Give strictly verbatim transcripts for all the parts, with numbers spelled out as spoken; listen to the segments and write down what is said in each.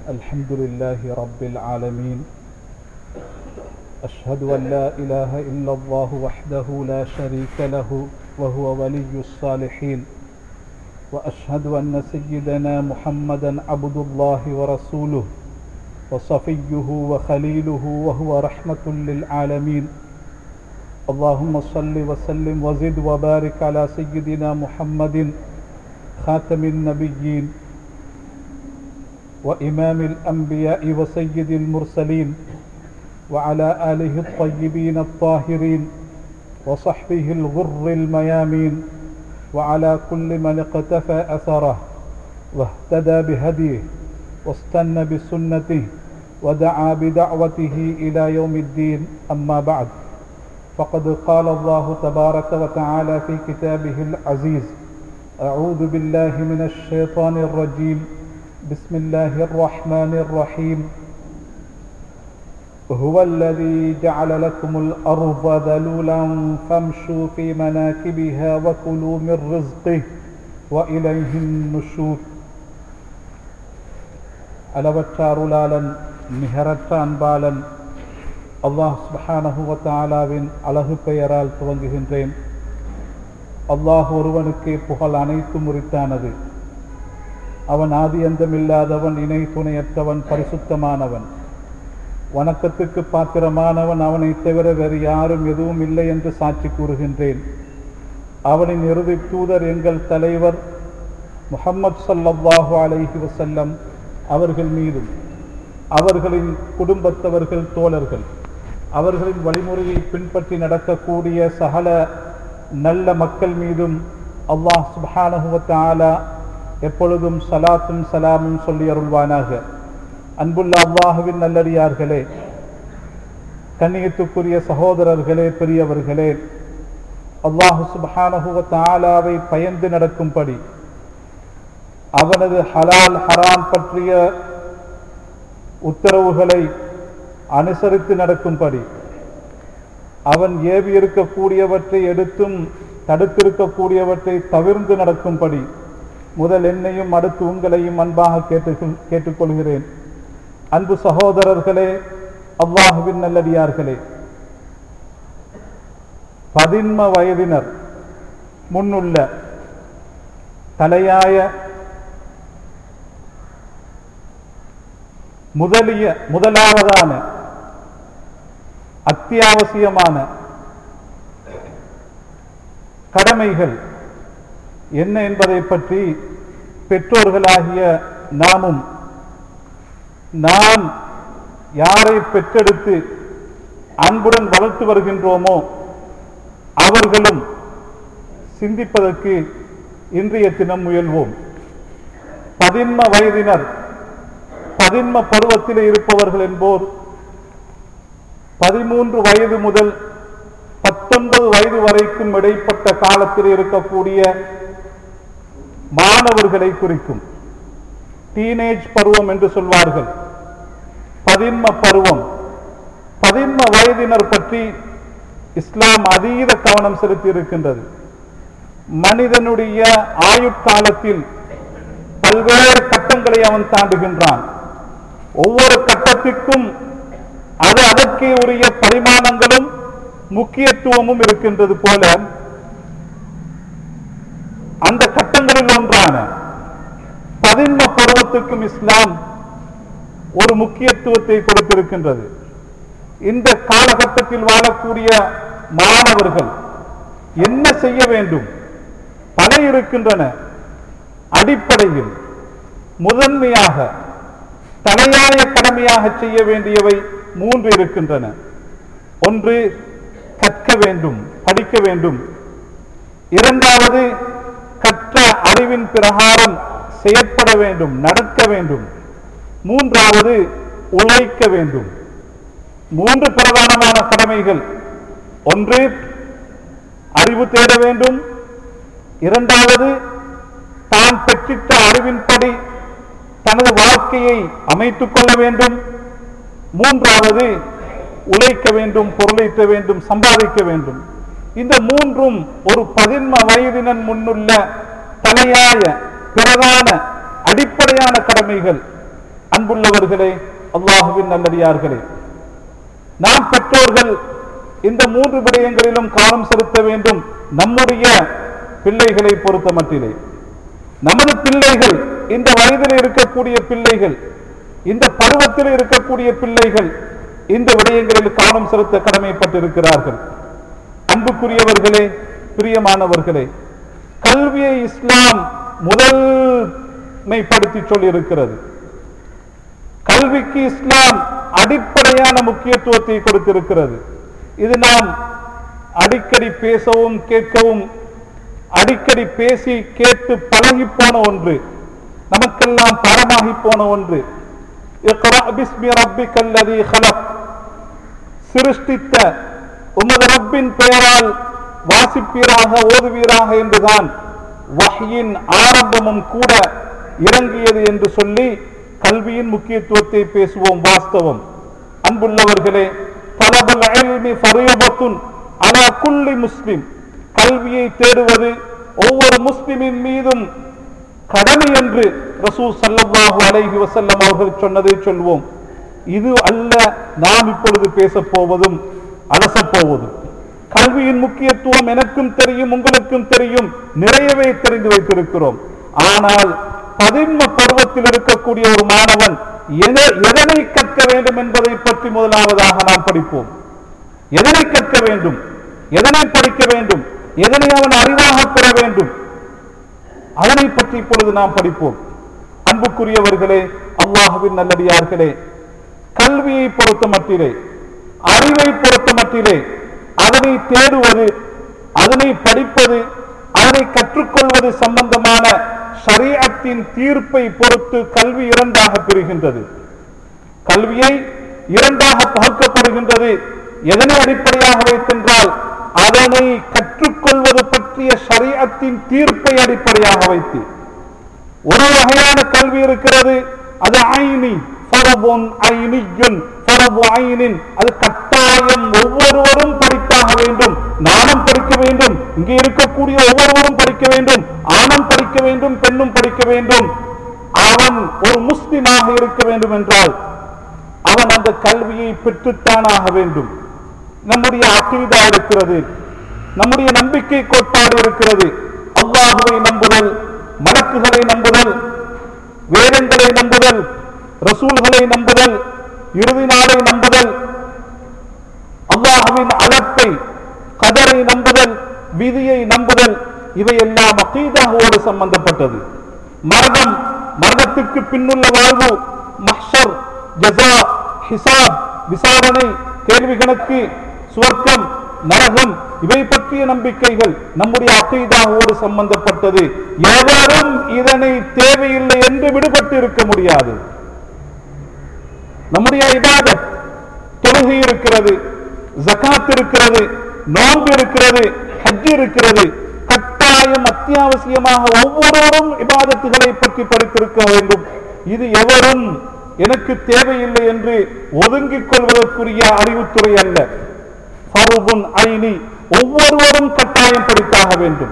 الحمد لله رب العالمين. أشهد أن لا إله إلا الله وحده لا شريك له وهو ولي الصالحين، وأشهد أن سيدنا محمدا عبد الله ورسوله وصفيه وخليله وهو رحمة للعالمين. اللهم صل وسلم وزد وبارك على سيدنا محمد خاتم النبيين وإمام الأنبياء وسيد المرسلين، وعلى آله الطيبين الطاهرين وصحبه الغر الميامين، وعلى كل من اقتفى أثره واهتدى بهديه واستنى بسنته ودعا بدعوته إلى يوم الدين. أما بعد، فقد قال الله تبارك وتعالى في كتابه العزيز: أعوذ بالله من الشيطان الرجيم، بسم الله الرحمن الرحيم. هو الذي جعل لكم الأرض ذلولا فامشوا في مناكبها وكلوا من رزقه وإليه النشور. அளவற்ற அருளாளன் நிகரற்ற அன்பாளன் அல்லாஹ் சுப்ஹானஹு வ தஆலாவின் அழகு பெயரால் துவங்குகின்றேன். அல்லாஹ் ஒருவனுக்கே புகழ் அனைத்தும் உரித்தானது. அவன் ஆதி அந்தமில்லாதவன், இணை துணையற்றவன், பரிசுத்தமானவன், வணக்கத்துக்கு பாத்திரமானவன். அவனை தவிர வேறு யாரும் எதுவும் இல்லை என்று சாட்சி கூறுகின்றேன். அவனின் இறுதி தூதர் எங்கள் தலைவர் முஹம்மது ஸல்லல்லாஹு அலைஹி வஸல்லம் அவர்கள் மீதும், அவர்களின் குடும்பத்தவர்கள், தோழர்கள், அவர்களின் வழிமுறையை பின்பற்றி நடக்கக்கூடிய சகல நல்ல மக்கள் மீதும் அல்லாஹ் சுப்ஹானஹு வ தஆலா எப்பொழுதும் சலாத்தும் சலாமும் சொல்லி அருள்வானாக. அன்புள்ள அல்லாஹுவின் நல்லடியார்களே, கண்ணியத்துக்குரிய சகோதரர்களே, பெரியவர்களே, அல்லாஹ் சுப்ஹானஹு வ தஆலாவை பயந்து நடக்கும்படி, அவனது ஹலால் ஹராம் பற்றிய உத்தரவுகளை அனுசரித்து நடக்கும்படி, அவன் ஏவி இருக்கக்கூடியவற்றை எடுத்தும் தடுத்திருக்கக்கூடியவற்றை தவிர்த்து நடக்கும்படி முதல் என்னையும் அடுத்து உங்களையும் அன்பாக கேட்டு கேட்டுக்கொள்கிறேன். அன்பு சகோதரர்களே, அல்லாஹுவின் நல்லடியார்களே, பதின்ம வயதினர் முன்னுள்ள தலையாய முதலிய முதலாவதான அத்தியாவசியமான கடமைகள் என்ன என்பதை பற்றி பெற்றோர்களாகிய நாமும், நாம் யாரை பெற்றெடுத்து அன்புடன் வளர்த்து வருகின்றோமோ அவர்களும் சிந்திப்பதற்கு இன்றைய தினம் முயல்வோம். பதின்ம வயதினர், பதின்ம பருவத்தில் இருப்பவர்கள் என்போர் பதிமூன்று வயது முதல் பத்தொன்பது வயது வரைக்கும் இடைப்பட்ட காலத்தில் இருக்கக்கூடிய மாணவர்களை குறிக்கும். டீனேஜ் பருவம் என்று சொல்வார்கள். பதின்ம பருவம், பதின்ம வயதினர் பற்றி இஸ்லாம் அதீத கவனம் செலுத்தி இருக்கின்றது. மனிதனுடைய ஆயுட்காலத்தில் பல்வேறு கட்டங்களை அவன் தாண்டுகின்றான். ஒவ்வொரு கட்டத்திற்கும் அது அதற்கே உரிய பரிமாணங்களும் முக்கியத்துவமும் இருக்கின்றது போல, அந்த கட்டங்களில் ஒன்றான பதின்ம பருவத்துக்கும் இஸ்லாம் ஒரு முக்கியத்துவத்தை கொடுத்திருக்கின்றது. இந்த காலகட்டத்தில் வாழக்கூடிய மாணவர்கள் என்ன செய்ய வேண்டும்? பல இருக்கின்றன. அடிப்படையில் முதன்மையாக தலையாய கடமையாக செய்ய வேண்டியவை மூன்று இருக்கின்றன. ஒன்று, கற்க வேண்டும், படிக்க வேண்டும். இரண்டாவது, கற்ற அறிவின் பிரகாரம் செயற்பட வேண்டும், நடக்க வேண்டும். மூன்றாவது, உழைக்க வேண்டும். மூன்று பிரதானமான கடமைகள். ஒன்று, அறிவு தேட வேண்டும். இரண்டாவது, தான் பெற்றிட்ட அறிவின்படி தனது வாழ்க்கையை அமைத்துக் கொள்ள வேண்டும். மூன்றாவது, உழைக்க வேண்டும், பொருளீட்ட வேண்டும், சம்பாதிக்க வேண்டும். இந்த மூன்றும் ஒரு பதின்ம வயதினன் முன்னுள்ள தலையாய பிரதான அடிப்படையான கடமைகள். அன்புள்ளவர்களே, அல்லாஹுவின் நல்லடியார்களே, நாம் பெற்றோர்கள் இந்த மூன்று விடயங்களிலும் கவனம் செலுத்த வேண்டும். நம்முடைய பிள்ளைகளை பொறுத்த மட்டிலே நமது பிள்ளைகள், இந்த வயதில் இருக்கக்கூடிய பிள்ளைகள், இந்த பருவத்தில் இருக்கக்கூடிய பிள்ளைகள் இந்த விடயங்களில் கவனம் செலுத்த கடமைப்பட்டிருக்கிறார்கள். அன்புக்குரியவர்களே, பிரியமானவர்களே, கல்வியை இஸ்லாம் முதன்மைப்படுத்தி சொல்லியிருக்கிறது. கல்விக்கு இஸ்லாம் அடிப்படையான முக்கியத்துவத்தை கொடுத்திருக்கிறது. இது நாம் அடிக்கடி பேசவும் கேட்கவும், அடிக்கடி பேசி கேட்டு பழகி போன ஒன்று, நமக்கெல்லாம் பாடமாகி போன ஒன்று. இக்ரா பிஸ்மி ரப்பிக்கல் லதீ ஹலக், சிருஷ்டித்த உமது ரப்பின் பெயரால் வாசிப்பீராக, ஓதுவீராக என்றுதான் வஹ்யின் ஆரம்பமும் கூட இறங்கியது என்று சொல்லி கல்வியின் முக்கியத்துவத்தை பேசுவோம். வாஸ்தவம். அன்புள்ளவர்களே, தலபுல் இல்மி ஃபரீதத்துன் அலா குல்லி முஸ்லிம், கல்வியை தேடுவது ஒவ்வொரு முஸ்லிமின் மீதும் கடமை என்று ரசூல் ஸல்லல்லாஹு அலைஹி வஸல்லம் அவர்கள் சொன்னதை சொல்வோம். இது அல்ல நாம் இப்பொழுது பேசப் போவதும் அலசப் போவதும். கல்வியின் முக்கியத்துவம் எனக்கும் தெரியும், உங்களுக்கும் தெரியும், நிறையவே தெரிந்து வைத்திருக்கிறோம். ஆனால் பதின்ம பருவத்தில் இருக்கக்கூடிய ஒரு மாணவன் எதனை கற்க வேண்டும் என்பதை பற்றி முதலாவதாக நாம் படிப்போம். எதனை கற்க வேண்டும், எதனை படிக்க வேண்டும், எதனை அவன் அறிவாக பெற வேண்டும், அதனை பற்றி இப்பொழுது நாம் படிப்போம். அன்புக்குரியவர்களே, அல்லாஹ்வின் நல்லடியார்களே, கல்வியை பொறுத்த மட்டிலே, அறிவை பொறுத்த மட்டிலே, அதனை தேடுவது, அதனை படிப்பது, அதனை கற்றுக்கொள்வது சம்பந்தமான ஷரீஅத்தின் தீர்ப்பை பொறுத்து கல்வி இரண்டாக பிரிகின்றது. கல்வியை இரண்டாக பகுக்கப்படுகின்றது. எதனை அடிப்படையாக வைத்தென்றால் அதனை கற்றுக்கொள்வது பற்றிய ஷரீஅத்தின் தீர்ப்பை அடிப்படையாக வைத்து. ஒரு வகையான கல்வி இருக்கிறது, அது ஐனி, ஃபரதுன் ஐனியுன், ஃபரது ஐனின், அது கட்டாயம் ஒவ்வொருவரும் படித்தாக வேண்டும், நானும் படிக்க வேண்டும், இங்கே இருக்கக்கூடிய ஒவ்வொருவரும் படிக்க வேண்டும், ஆணும் படிக்க வேண்டும், பெண்ணும் படிக்க வேண்டும். அவன் ஒரு முஸ்லிமாக இருக்க வேண்டும் என்றால் அவன் அந்த கல்வியை பெற்றுத்தானாக வேண்டும். நம்முடைய அகீதா இருக்கிறது, நம்முடைய நம்பிக்கை கோட்பாடு இருக்கிறது. அல்லாஹ்வை நம்புதல், மலக்குகளை நம்புதல், வேதங்களை நம்புதல், ரசூல்களை நம்புதல், இறுதி நாளை நம்புதல், அல்லாஹ்வின் அழைப்பை, கதரை நம்புதல், விதியை நம்புதல், இவையெல்லாம் அகீதாவோடு சம்பந்தப்பட்டது. மரணம், மரணத்துக்கு பின்னுள்ள வாழ்வு, மஹ்ஷர், ஜஸா, ஹிசாப், விசாரணை, கேள்வி கணக்கு, சுவர்க்கம், நரகம், இவை பற்றிய நம்பிக்கைகள் நம்முடைய அகீதாவோடு சம்பந்தப்பட்டது. எவரும் இதனை தேவையில்லை என்று விடுபட்டு இருக்க முடியாது. நம்முடைய இபாதத், தொழுகை இருக்கிறது, ஜகாத் இருக்கிறது, நோன்பு இருக்கிறது, ஹஜ் இருக்கிறது. கட்டாயம் அத்தியாவசியமாக ஒவ்வொருவரும் இபாதத்துகளை பற்றி படித்திருக்க வேண்டும். இது எவரும் எனக்கு தேவையில்லை என்று ஒதுங்கிக் கொள்வதற்குரிய அறிவுத்துறை அல்ல. ஃபர்துன் ஐனி, ஒவ்வொருவரும் கட்டாயம் படித்தாக வேண்டும்.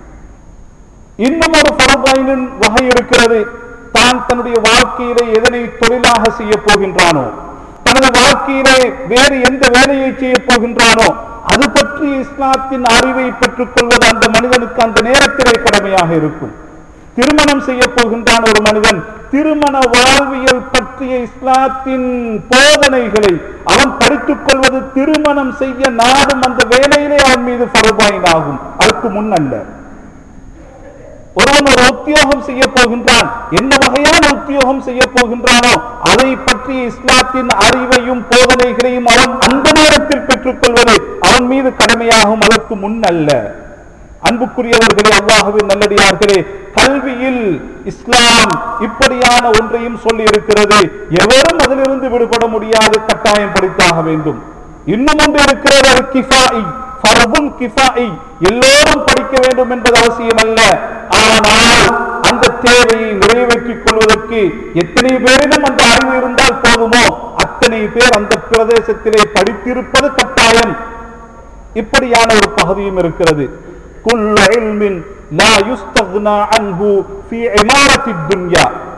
இன்னும் ஒரு ஃபர்து ஐனின் வகை இருக்கிறது. தான் தன்னுடைய வாழ்க்கையிலே எதனை தொழிலாக செய்ய போகின்றானோ, தனது வாழ்க்கையிலே வேறு எந்த வேலையை செய்ய போகின்றானோ அது பற்றி இஸ்லாத்தின் அறிவை பெற்றுக் கொள்வது அந்த மனிதனுக்கு அந்த நேரத்திலே கடமையாக இருக்கும். திருமணம் செய்ய போகின்றான் ஒரு மனிதன், திருமண வாழ்வியல் பற்றிய இஸ்லாத்தின் போதனைகளை அவன் படித்துக் கொள்வது திருமணம் செய்ய நாடும் அந்த வேலையிலே அவன் மீது ஃபர்து ஆகும், அதற்கு முன் அல்ல. ஒருவன் ஒரு உத்தியோகம் செய்ய போகின்றான், என்ன வகையான உத்தியோகம் செய்ய போகின்றானோ அதை பற்றி இஸ்லாத்தின் அறிவையும் போதனைகளையும் அவன் அந்த நேரத்தில் பெற்றுக் கொள்வது அவன் மீது கடமையாகும், அதற்கு முன் அல்ல. அன்புக்குரியவர்களே, அல்லாஹ்வின் நல்லடியார்களே, கல்வியில் இஸ்லாம் இப்படியான ஒன்றையும் சொல்லி இருக்கிறது. எவரும் அதிலிருந்து விடுபட முடியாது, கட்டாயம் படித்தாக வேண்டும். இன்னும் ஒன்று இருக்கிறது, கிஃபாயி, ஃபர்துல் கிஃபாயி, எல்லோரும் படிக்க வேண்டும் என்பது அவசியம் அல்ல. ஆனால் அந்த தேவையை நிறைவேற்றிக் கொள்வதற்கு எத்தனை பேரிடம் அந்த அறிவு இருந்தால் போதுமோ அத்தனை பேர் அந்த பிரதேசத்திலே படித்திருப்பது கட்டாயம். இப்படியான ஒரு பகுதியும் இருக்கிறது. குல்லு இல்மின் லா யுஸ்தக்னா அன்ஹு ஃபீ இமாரத்தி துன்யா,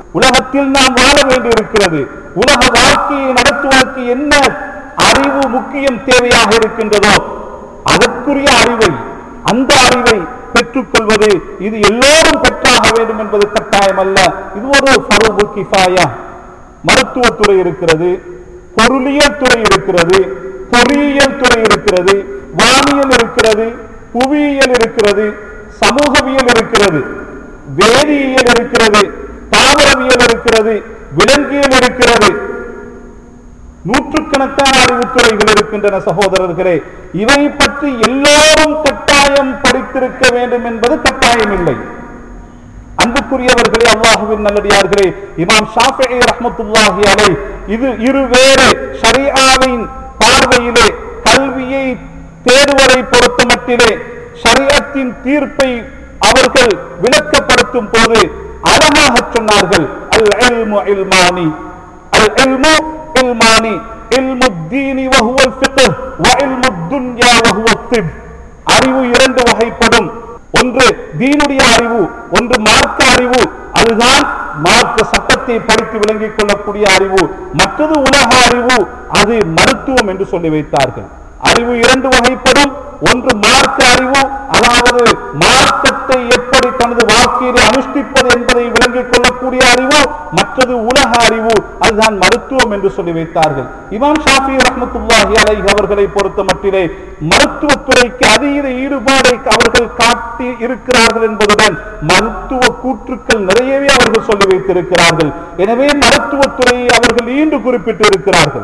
உலகத்தில் நாம் வாழ வேண்டியிருக்கிறது. உலக வாழ்க்கையை நடத்துவதற்கு என்ன அறிவு முக்கியம் தேவையாக இருக்கின்றதோ அதற்குரிய அறிவை, அந்த அறிவை பெற்றுக்கொள்வது இது எல்லோரும் பெற்றாக வேண்டும் என்பது கட்டாயம் அல்ல. இது ஒரு ஃபர்து கிஃபாயா. மருத்துவத்துறை இருக்கிறது, பொருளியல் துறை இருக்கிறது, பொறியியல் துறை இருக்கிறது, வானியல் இருக்கிறது, புவியியல் இருக்கிறது, சமூகவியல் இருக்கிறது, வேதியியல் இருக்கிறது, தாவரவியல் இருக்கிறது, விலங்கியல் இருக்கிறது. நூற்றுக்கணக்கான அறிவுத்துறைகள் இருக்கின்றன சகோதரர்களே. இவை பற்றி எல்லோரும் கட்டாயம் படித்திருக்க வேண்டும் என்பது கட்டாயம் இல்லை. அன்புக்குரியவர்களே, அல்லாஹ்வின் நல்லடியார்களே, இமாம் ஷாஃபிஈ ரஹ்மத்துல்லாஹி அலைஹி இது இருவேறு ஷரீஆவின் பார்வையிலே கல்வியை தேடுவதை பொறுத்த மட்டிலே ஷரீஅத்தின் தீர்ப்பை அவர்கள் விளக்கப்படுத்தும் போது அழகாக சொன்னார்கள். அல் இல்மு இல்மானி, அல் இல்மு இல்மானி, இல்மு தீனி வஹுவல் ஃபிக்ஹ் வ இல்மு துன்யா வஹுவத் திப். அறிவு இரண்டு வகைப்படும். ஒன்று தீனுடைய அறிவு, ஒன்று மார்க்க அறிவு. அதுதான் மார்க்க சட்டத்தை படித்து விளங்கிக் கொள்ளக்கூடிய அறிவு. மற்றது உலக அறிவு, அது மருத்துவம் என்று சொல்லி வைத்தார்கள். அறிவு இரண்டு வகைப்படும். ஒன்று மார்க்க அறிவு, அதாவது மார்க்கத்தை எப்படி தனது வாழ்க்கையை அனுஷ்டிப்பது என்பதை விளங்கிக் கொள்ளக்கூடிய அறிவு. மற்றது உலக அறிவு, அதுதான் மருத்துவம் என்று சொல்லி வைத்தார்கள். இமாம் ஷாஃபிஈ ரஹ்மத்துல்லாஹி அலைஹி அவர்களை பொறுத்த மட்டிலே மருத்துவத்துறைக்கு அதீத ஈடுபாடை அவர்கள் காட்டி இருக்கிறார்கள் என்பதுடன் மருத்துவ கூற்றுக்கள் நிறையவே அவர்கள் சொல்லி வைத்திருக்கிறார்கள். எனவே மருத்துவத்துறையை அவர்கள் ஈண்டு குறிப்பிட்டு இருக்கிறார்கள்.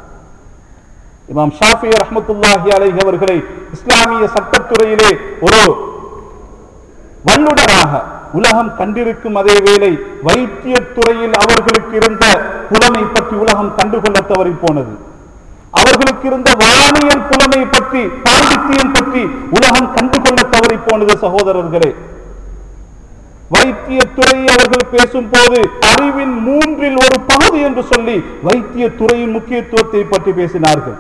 இமாம் ஷாஃபிஈ ரஹ்மத்துல்லாஹி அலைஹி அவர்களை இஸ்லாமிய சட்டத்துறையிலே ஒரு வல்லுநராக உலகம் கண்டிருக்கும் அதே வேளை வைத்திய துறையில் அவர்களுக்கு இருந்த புலமை பற்றி உலகம் கண்டுகொள்ள தவறி போனது. அவர்களுக்கு இருந்த வானியல் புலமை பற்றி, பாண்டித்தியம் பற்றி உலகம் கண்டுகொள்ள தவறி போனது. சகோதரர்களே, வைத்திய துறை அவர்கள் பேசும் போது அறிவின் மூன்றில் ஒரு பகுதி என்று சொல்லி வைத்திய துறையின் முக்கியத்துவத்தை பற்றி பேசினார்கள்.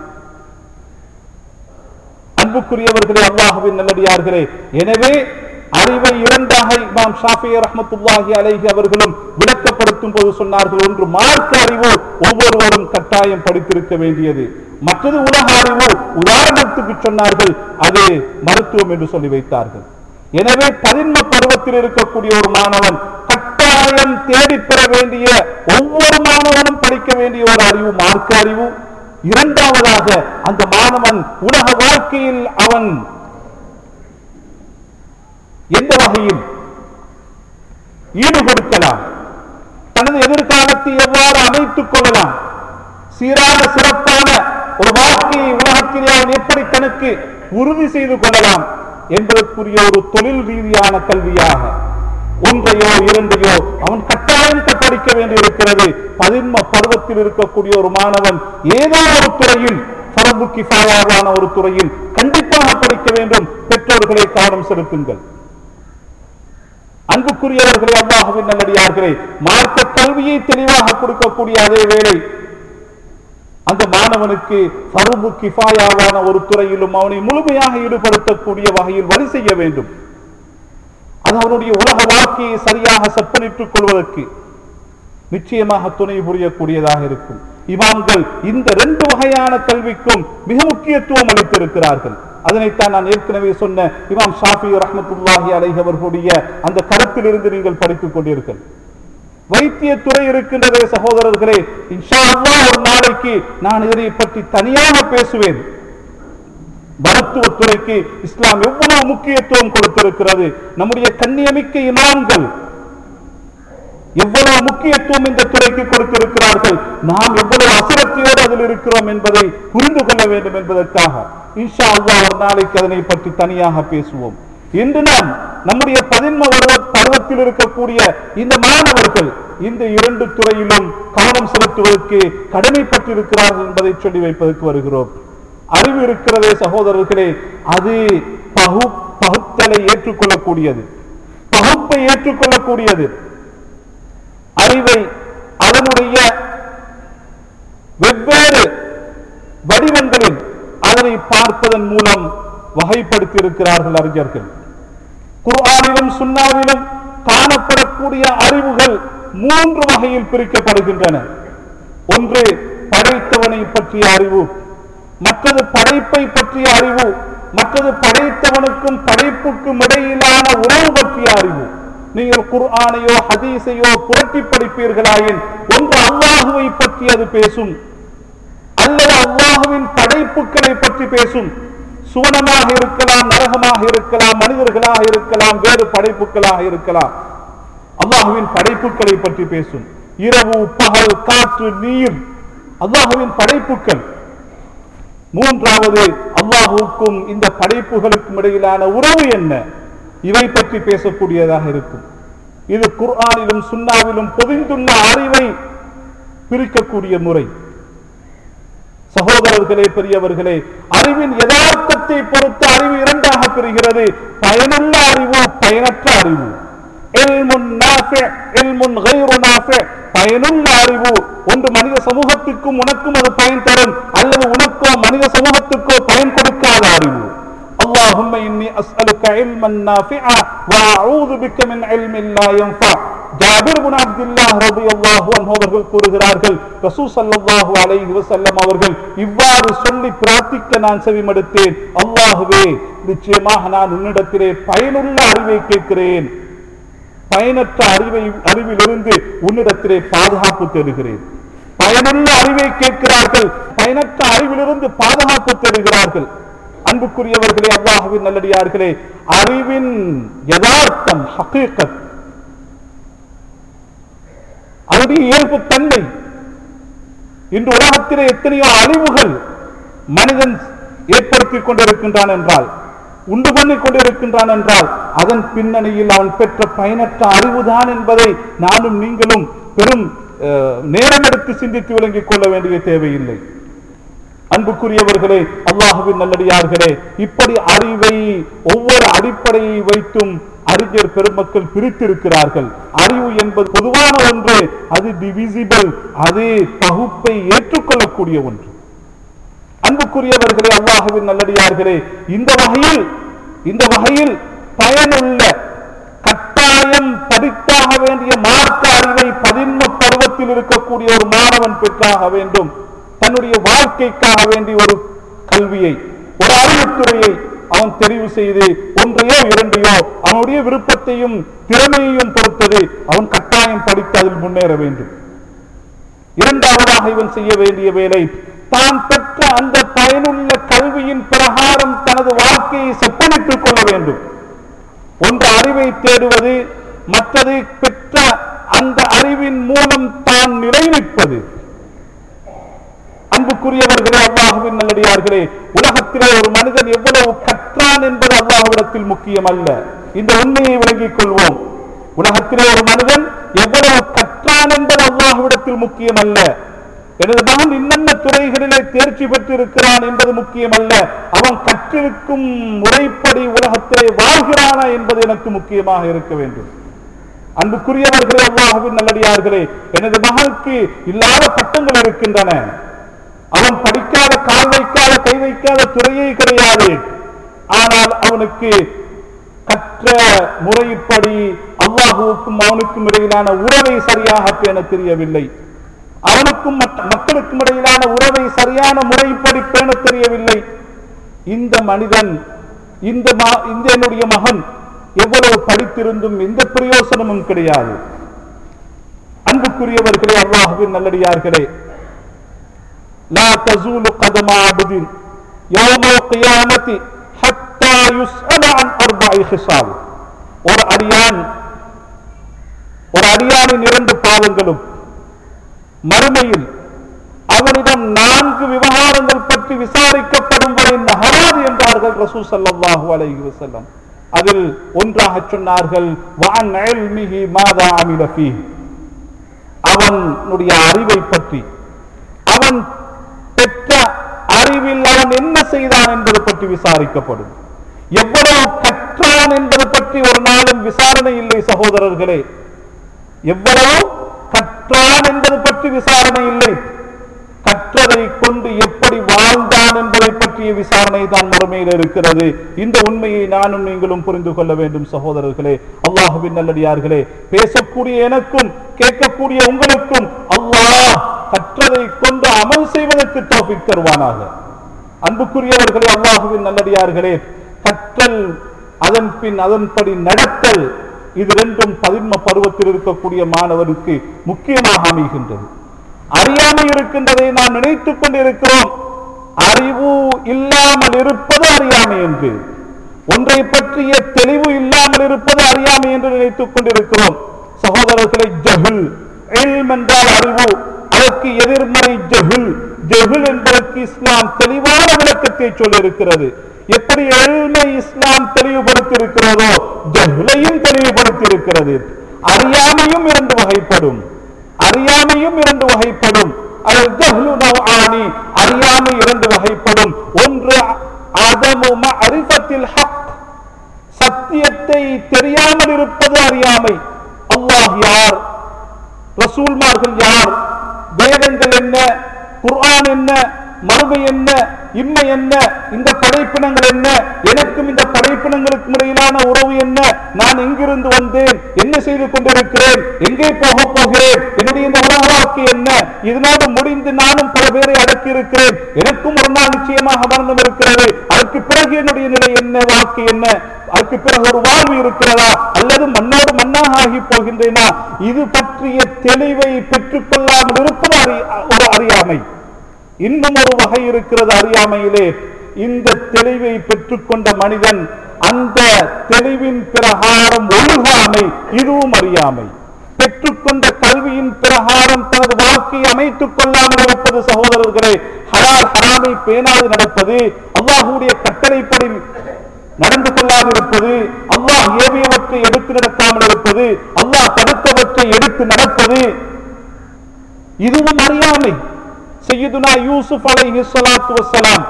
அன்புக்குரியவர்களே, அல்லாஹ்வின் நல்லடியார்களே, எனவே அறிவை இரண்டாக இமாம் ஷாஃபிஈ ரஹ்மத்துல்லாஹி அலைஹி அவர்களும் விளக்கப்படுத்தும் போது சொன்னார்கள். ஒன்று மார்க்க அறிவு, ஒவ்வொருவரும் கட்டாயம் படித்திருக்க வேண்டியது. மற்றது உலக அறிவு. உதாரணத்துக்கு சொன்னார்கள், அது மருத்துவம் என்று சொல்லி வைத்தார்கள். எனவே பதின்ம பருவத்தில் இருக்கக்கூடிய ஒரு மாணவன் கட்டாயம் தேடி பெற வேண்டிய, ஒவ்வொரு மாணவனும் படிக்க வேண்டிய ஒரு அறிவு மார்க்க அறிவு. இரண்டாவதாக அந்த மாணவன் உலக வாழ்க்கையில் அவன் எந்த வகையில் ஈடுபடுத்தலாம், தனது எதிர்காலத்தை எவ்வாறு அமைத்துக் கொள்ளலாம், சீரான சிறப்பான ஒரு வாழ்க்கையை உலகத்தில் அவன் எப்படி தனக்கு உறுதி செய்து கொள்ளலாம் என்பதற்குரிய ஒரு தொழில் ரீதியான கல்வியாக ஒன்றையோ இரண்டையோ அவன் கட்டாயம் படிக்க வேண்டியிருக்கிறது. பதின்ம பருவத்தில் இருக்கக்கூடிய ஒரு மாணவன் ஏதோ ஒரு துறையில், ஃபர்து கிஃபாயாவான ஒரு துறையில் கண்டிப்பாக படிக்க வேண்டும். பெற்றோர்களை கவனம் செலுத்துங்கள். அன்புக்குரியவர்களே, அல்லாஹ்வின் நல்லடியார்களே, மார்க்க கல்வியை தெளிவாக கொடுக்கக்கூடிய அதே வேளை அந்த மாணவனுக்கு ஃபர்து கிஃபாயாவான ஒரு துறையிலும் அவனை முழுமையாக ஈடுபடுத்தக்கூடிய வகையில் வழி செய்ய வேண்டும். அது அவனுடைய உலக வாழ்க்கையை சரியாக செப்பனிட்டுக் கொள்வதற்கு நிச்சயமாக துணை புரியக்கூடியதாக இருக்கும். இமாம்கள் இந்த ரெண்டு வகையான கல்விக்கும் மிக முக்கியத்துவம் அளித்திருக்கிறார்கள். அதனைத்தான் நான் ஏற்கனவே சொன்ன இமாம் ஷாஃபிஈ ரஹ்மத்துல்லாஹி அலைஹி அவர்களுடைய அந்த கருத்திலிருந்து நீங்கள் படித்துக் கொண்டீர்கள். வைத்திய துறை இருக்கின்றதே சகோதரர்களே, இன்ஷா அல்லாஹ் ஒரு நாளைக்கு நான் இதனை பற்றி தனியாக பேசுவேன். மருத்துவத்துறைக்கு இஸ்லாம் எவ்வளவு முக்கியத்துவம் கொடுத்திருக்கிறது, நம்முடைய கண்ணியமிக்க இமாம்கள் எவ்வளவு முக்கியத்துவம் இந்த துறைக்கு கொடுத்திருக்கிறார்கள், நாம் எவ்வளவு அசிரத்தையோடு அதில் இருக்கிறோம் என்பதை புரிந்து கொள்ள வேண்டும் என்பதற்காக இன்ஷா அல்லாஹ் ஒரு நாளைக்கு அதனை பற்றி தனியாக பேசுவோம். இன்று நாம் நம்முடைய பதின்ம பருவத்தில் இருக்கக்கூடிய இந்த மாணவர்கள் இந்த இரண்டு துறையிலும் கவனம் செலுத்துவதற்கு கடமைப்பட்டிருக்கிறார்கள் என்பதை சொல்லி வைப்பதற்கு வருகிறோம். அறிவு இருக்கிறதே சகோதரர்களே, அது பகு பகுத்தலை ஏற்றுக்கொள்ளக்கூடியது, பகுப்பை ஏற்றுக்கொள்ளக்கூடியது. அறிவை அதனுடைய வெவ்வேறு வடிவங்களில் அதனை பார்ப்பதன் மூலம் வகைப்படுத்தி இருக்கிறார்கள் அறிஞர்கள். குர்ஆனிலும் சுன்னாவிலும் காணப்படக்கூடிய அறிவுகள் மூன்று வகையில் பிரிக்கப்படுகின்றன. ஒன்று படைத்தவனை பற்றிய அறிவு, மற்றது படைப்பை பற்றிய அறிவு, மற்றது படைத்தவனுக்கும் படைப்புக்கும் இடையிலான உறவு பற்றிய அறிவு. நீங்கள் குர்ஆனையோ ஹதீஸையோ புரட்டி படிப்பீர்களாயின் ஒன்று அல்லாஹுவை பற்றி அது பேசும், அல்லது அல்லாஹுவின் படைப்புகளை பற்றி பேசும். சுவனமாக இருக்கலாம், நரகமாக இருக்கலாம், மனிதர்களாக இருக்கலாம், வேறு படைப்புகளாக இருக்கலாம். அல்லாஹுவின் படைப்புகளை பற்றி பேசும். இரவு, பகல், காற்று, நீர் அல்லாஹுவின் படைப்புகள். மூன்றாவது அல்லாஹுக்கும் இந்த படைப்புகளுக்கும் இடையிலான உறவு என்ன, இவை பற்றி பேசக்கூடியதாக இருக்கும். இது குர்ஆனிலும் சுன்னாவிலும் பொதிந்துள்ள அறிவை பிரிக்கக்கூடிய முறை. சகோதரர்களே, பெரியவர்களே, அறிவின் யதார்த்தத்தை பொறுத்து அறிவு இரண்டாக பிரிகிறது. பயனுள்ள அறிவு, பயனற்ற அறிவு. பயனுள்ள அறிவு ஒன்று மனித சமூகத்துக்கும் உனக்கும் அது பயன் தரும், அல்லது உனக்கோ மனித சமூகத்துக்கோ பயன் கொடுக்காத அறிவு. اللهم إني أسألك علما نافعا وأعوذ بك من علم لا ينفع. ஜாபிர் இப்னு அப்துல்லாஹ் ரலியல்லாஹு அன்ஹு அவர்கள் கூறுகிறார்கள், ரசூல் ஸல்லல்லாஹு அலைஹி வஸல்லம் அவர்கள் இவ்வாறு சொல்லி பிரார்த்திக்க நான் செவிமடுத்தேன், அல்லாஹ்வே, நிச்சயமாக நான் உன்னிடத்திலே பயனுள்ள அறிவை கேட்கிறேன், பயனற்ற அறிவை அறிவிலிருந்து உன்னிடத்திலே பாதுகாப்பு தேடுகிறேன். பயனுள்ள அறிவை கேட்கிறார்கள், பயனற்ற அறிவிலிருந்து பாதுகாப்பு தேடுகிறார்கள். அன்புக்குரியவர்களே, அல்லாஹ்வின் நல்லடியார்களே, அறிவின் யதார்த்தம், ஹகீகத், அதனுடைய இயல்பு தன்மை. இன்று உலகத்திலே எத்தனையோ அழிவுகள் மனிதன் ஏற்படுத்திக் கொண்டிருக்கின்றான் என்றால், உண்டு பண்ணிக் கொண்டிருக்கின்றான் என்றால், அதன் பின்னணியில் அவன் பெற்ற பயனற்ற அறிவுதான் என்பதை நானும் நீங்களும் பெரும் நேரம் எடுத்து சிந்தித்து விளங்கிக் கொள்ள வேண்டிய தேவையில்லை. அன்புக்குரியவர்களே, அல்லாஹ்வின் நல்லடியார்களே, இப்படி அறிவை ஒவ்வொரு அடிப்படையை வைத்தும் அறிஞர் பெருமக்கள் பிரித்திருக்கிறார்கள். அறிவு என்பது பொதுவான ஒன்று, அது டிவிசிபிள், அது பகுப்பை ஏற்றுக்கொள்ளக்கூடிய ஒன்று. அன்புக்குரியவர்களே, அல்லாஹ்வின் நல்லடியார்களே, இந்த வகையில் இந்த வகையில் பயனுள்ள கட்டாயம் படித்தாக வேண்டிய மார்க்க அறிவை பதின்ம பருவத்தில் இருக்கக்கூடிய ஒரு மாணவன் பெற்றாக வேண்டும். தன்னுடைய வாழ்க்கைக்காக வேண்டிய ஒரு கல்வியை, ஒரு அறிவுத்துறையை அவன் தெரிவு செய்து ஒன்றையோ இரண்டையோ அவனுடைய விருப்பத்தையும் திறமையையும் பொறுத்தது அவன் கட்டாயம் படித்து அதில் முன்னேற வேண்டும். இரண்டாவதாக இவன் செய்ய வேண்டிய வேலை, தான் பெற்ற அந்த பயனுள்ள கல்வியின் பிரகாரம் தனது வாழ்க்கையை செப்பனிட்டுக் கொள்ள வேண்டும். ஒன்று அறிவை தேடுவது, மற்றது பெற்ற அந்த அறிவின் மூலம் தான் நிலைநிற்பது. அன்புக்குரியவர்களே, அல்லாஹ்வின் நல்லடியார்களே, உலகத்திலே ஒரு மனிதன் எவ்வளவு கற்றான் என்பது அல்லாஹ்விடத்தில் முக்கியம் அல்ல. இந்த உண்மையை விளங்கிக் கொள்வோம். உலகத்திலே ஒரு மனிதன் எவ்வளவு கற்றான் என்பது அல்லாஹ்விடத்தில் முக்கியம் அல்ல. எனது மகன் இன்னென்ன துறைகளிலே தேர்ச்சி பெற்றிருக்கிறான் என்பது முக்கியம் அல்ல. அவன் கற்றிருக்கும் முறைப்படி உலகத்திலே வாழ்கிறானா என்பது எனக்கு முக்கியமாக இருக்க வேண்டும். அன்புக்குரியவர்களே, அல்லாஹ்வின் நல்லடியார்களே, எனது மகனுக்கு இல்லாத பட்டங்கள் இருக்கின்றன. அவன் படிக்காத, கால் வைக்காத, கை வைக்காத துறையே கிடையாது. ஆனால் அவனுக்கு கற்ற முறைப்படி அல்லாஹுவுக்கும் அவனுக்கும் இடையிலான உறவை சரியாக பேண தெரியவில்லை. அவனுக்கும் மக்களுக்கும் இடையிலான உறவை சரியான முறைப்படி பேண தெரியவில்லை. இந்த மனிதன், இந்த இந்த என்னுடைய மகன் எவ்வளவு படித்திருந்தும் எந்த பிரயோசனமும் கிடையாது. அன்புக்குரியவர்களே, அல்லாஹ்வின் நல்லடியார்களே, லா தஸூலு கதம அப்தின் யௌமல் கியாமத்தி ஹத்தா யுஸ்அல அன் அர்பஇ ஹிசால். ஒரு அடியான் ஒரு அடியானின் இரண்டு பாதங்களும் மறுமையில் அவனிடம் நான்கு விவகாரங்கள் பற்றி விசாரிக்கப்படும் வரை நகராது என்றார்கள் ரசூல் ஸல்லல்லாஹு அலைஹி வஸல்லம். அதில் ஒன்றாக சொன்னார்கள், வஅன் இல்மிஹி மாதா அமில ஃபீஹ். அவனுடைய அறிவை பற்றி, அவன் பெற்ற அறிவில் அவன் என்ன செய்தான் என்பது பற்றி விசாரிக்கப்படும். எவ்வளவு கற்றான் என்பது பற்றி ஒரு நாளும் விசாரணை இல்லை சகோதரர்களே. எவ்வளவு கற்றான் என்பது பற்றி விசாரணை இல்லை. கற்றதை கொண்டு எப்படி வாழ்ந்தான் என்பதை பற்றிய விசாரணை தான் மறுமையில் இருக்கிறது. இந்த உண்மையை நானும் நீங்களும் புரிந்து கொள்ள வேண்டும் சகோதரர்களே, அல்லாஹ்வின் நல்லடியார்களே. பேச கேட்கக்கூடிய எனக்கும் கேட்கக்கூடிய உங்களுக்கும் அல்லாஹ் கற்றதை கொண்டு அமல் செய்வதற்கு தௌஃபீக் தருவானாக. அன்புக்குரியவர்களே, அல்லாஹுவின் நல்லடியார்களே, கற்றல் அதன் பின் அதன்படி நடத்தல், இது ரெண்டும் பதின்ம பருவத்தில் இருக்கக்கூடிய மாணவருக்கு முக்கியமாக அமைகின்றது. அறியாமை இருக்கின்றதை நாம் நினைத்துக் கொண்டிருக்கிறோம். அறிவு இல்லாமல் இருப்பது அறியாமை என்று, ஒன்றை பற்றிய தெளிவு இல்லாமல் இருப்பது அறியாமை என்று நினைத்துக் கொண்டிருக்கிறோம். சகோதரர்களை, ஜஹுல் இல்ம் என்றால் அறிவு, அதற்கு எதிர்மறை ஜஹுல். ஜஹுல் என்பதற்கு இஸ்லாம் தெளிவான விளக்கத்தை சொல்லியிருக்கிறது. எப்படி இல்மை இஸ்லாம் தெளிவுபடுத்தி இருக்கிறதோ ஜஹ்லையும் தெளிவுபடுத்தி இருக்கிறது. அறியாமையும் இரண்டு வகைப்படும், அறியாமையும் இரண்டு வகைப்படும். அறியாமை இரண்டு வகைப்படும். ஒன்று அதமு மஅரிஃபத்தில் ஹக், சத்தியத்தை தெரியாமல் இருப்பது அறியாமை. அல்லாஹ் யார், ரசூல்மார்கள் யார், வேதங்கள் என்ன, குர்ஆன் என்ன, மறுமை என்ன, இன்மை என்ன, இந்த படைப்பினங்கள் என்ன, எனக்கும் இந்த படைப்பினங்களுக்கும் இடையிலான உறவு என்ன, நான் எங்கிருந்து வந்தேன், என்ன செய்து கொண்டிருக்கிறேன், எங்கே போக போகிறேன், என்னுடைய இந்த உலக வாழ்க்கை என்ன, இதனோடு முடிந்து நானும் பல பேரை அடக்கி இருக்கிறேன், எனக்கும் ஒரு நாள் நிச்சயமாக மரணம் இருக்கிறது, அதற்கு பிறகு என்னுடைய நிலை என்ன, வாழ்க்கை என்ன, அதற்கு பிறகு ஒரு வாழ்வு இருக்கிறதா, அல்லது மண்ணோடு மண்ணாக ஆகி போகின்றேனா, இது பற்றிய தெளிவை பெற்றுக் கொள்ளாமல் இருப்பது ஒரு அறியாமை. இன்னும் ஒரு வகை இருக்கிறது அறியாமையிலே. இந்த தெளிவை பெற்றுக்கொண்ட மனிதன் அந்த தெளிவின் பிரகாரம் ஒழுகாமை, இதுவும் அறியாமை. பெற்றுக்கொண்ட கல்வியின் பிரகாரம் தனது வாழ்க்கையை அமைத்துக் கொள்ளாமல் இருப்பது, சகோதரர்களே, ஹலால் ஹராமை பேணாது நடப்பது, அல்லாஹ்வுடைய கட்டளைப்படி நடந்து கொள்ளாமல் இருப்பது, அல்லாஹ் ஏவியவற்றை எடுத்து நடக்காமல் இருப்பது, அல்லாஹ் தடுத்தவற்றை எடுத்து நடப்பது, இதுவும் அறியாமை. சையதுனா யூசுப் அலைஹிஸ்ஸலாத்து வஸ்ஸலாம்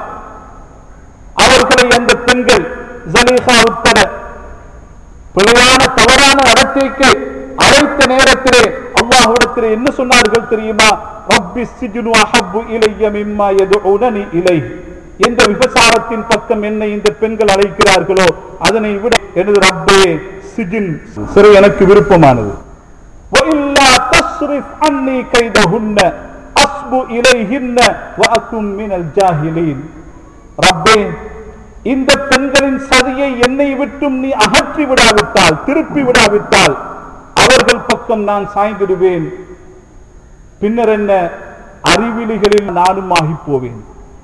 அவர்களை அந்த பெண்கள் ஜலீஹா உட்பட பிழையான தவறான நடத்தைக்கு அழைத்த நேரத்திலே அல்லாஹ்விடத்திலே என்ன சொன்னார்கள் தெரியுமா? ரப்பி ஸிஜ்னு அஹப்பு இலைய மிம்மா யதுஊனனி இலைஹி, எந்த விபச்சாரத்தின் பக்கம் என்னை இந்த பெண்கள் அழைக்கிறார்களோ அதனை விட எனது ரப்பே சிஜின், சிறை எனக்கு விருப்பமானது. வ இல்லா தஸ்ரிஃப் அன்னி கைதஹுன்ன அஸ்பு இலைஹின்ன வ அகும் மினல் ஜாஹிலீன். ரப்பே, இந்த பெண்களின் சதியை என்னை விட்டும் நீ அகற்றி விடாவிட்டால், திருப்பி விடாவிட்டால் அவர்கள் பக்கம் நான் சாய்ந்திடுவேன். பின்னர் என்ன, அறிவிலிகளில் நானும் ஆகி போவேன்.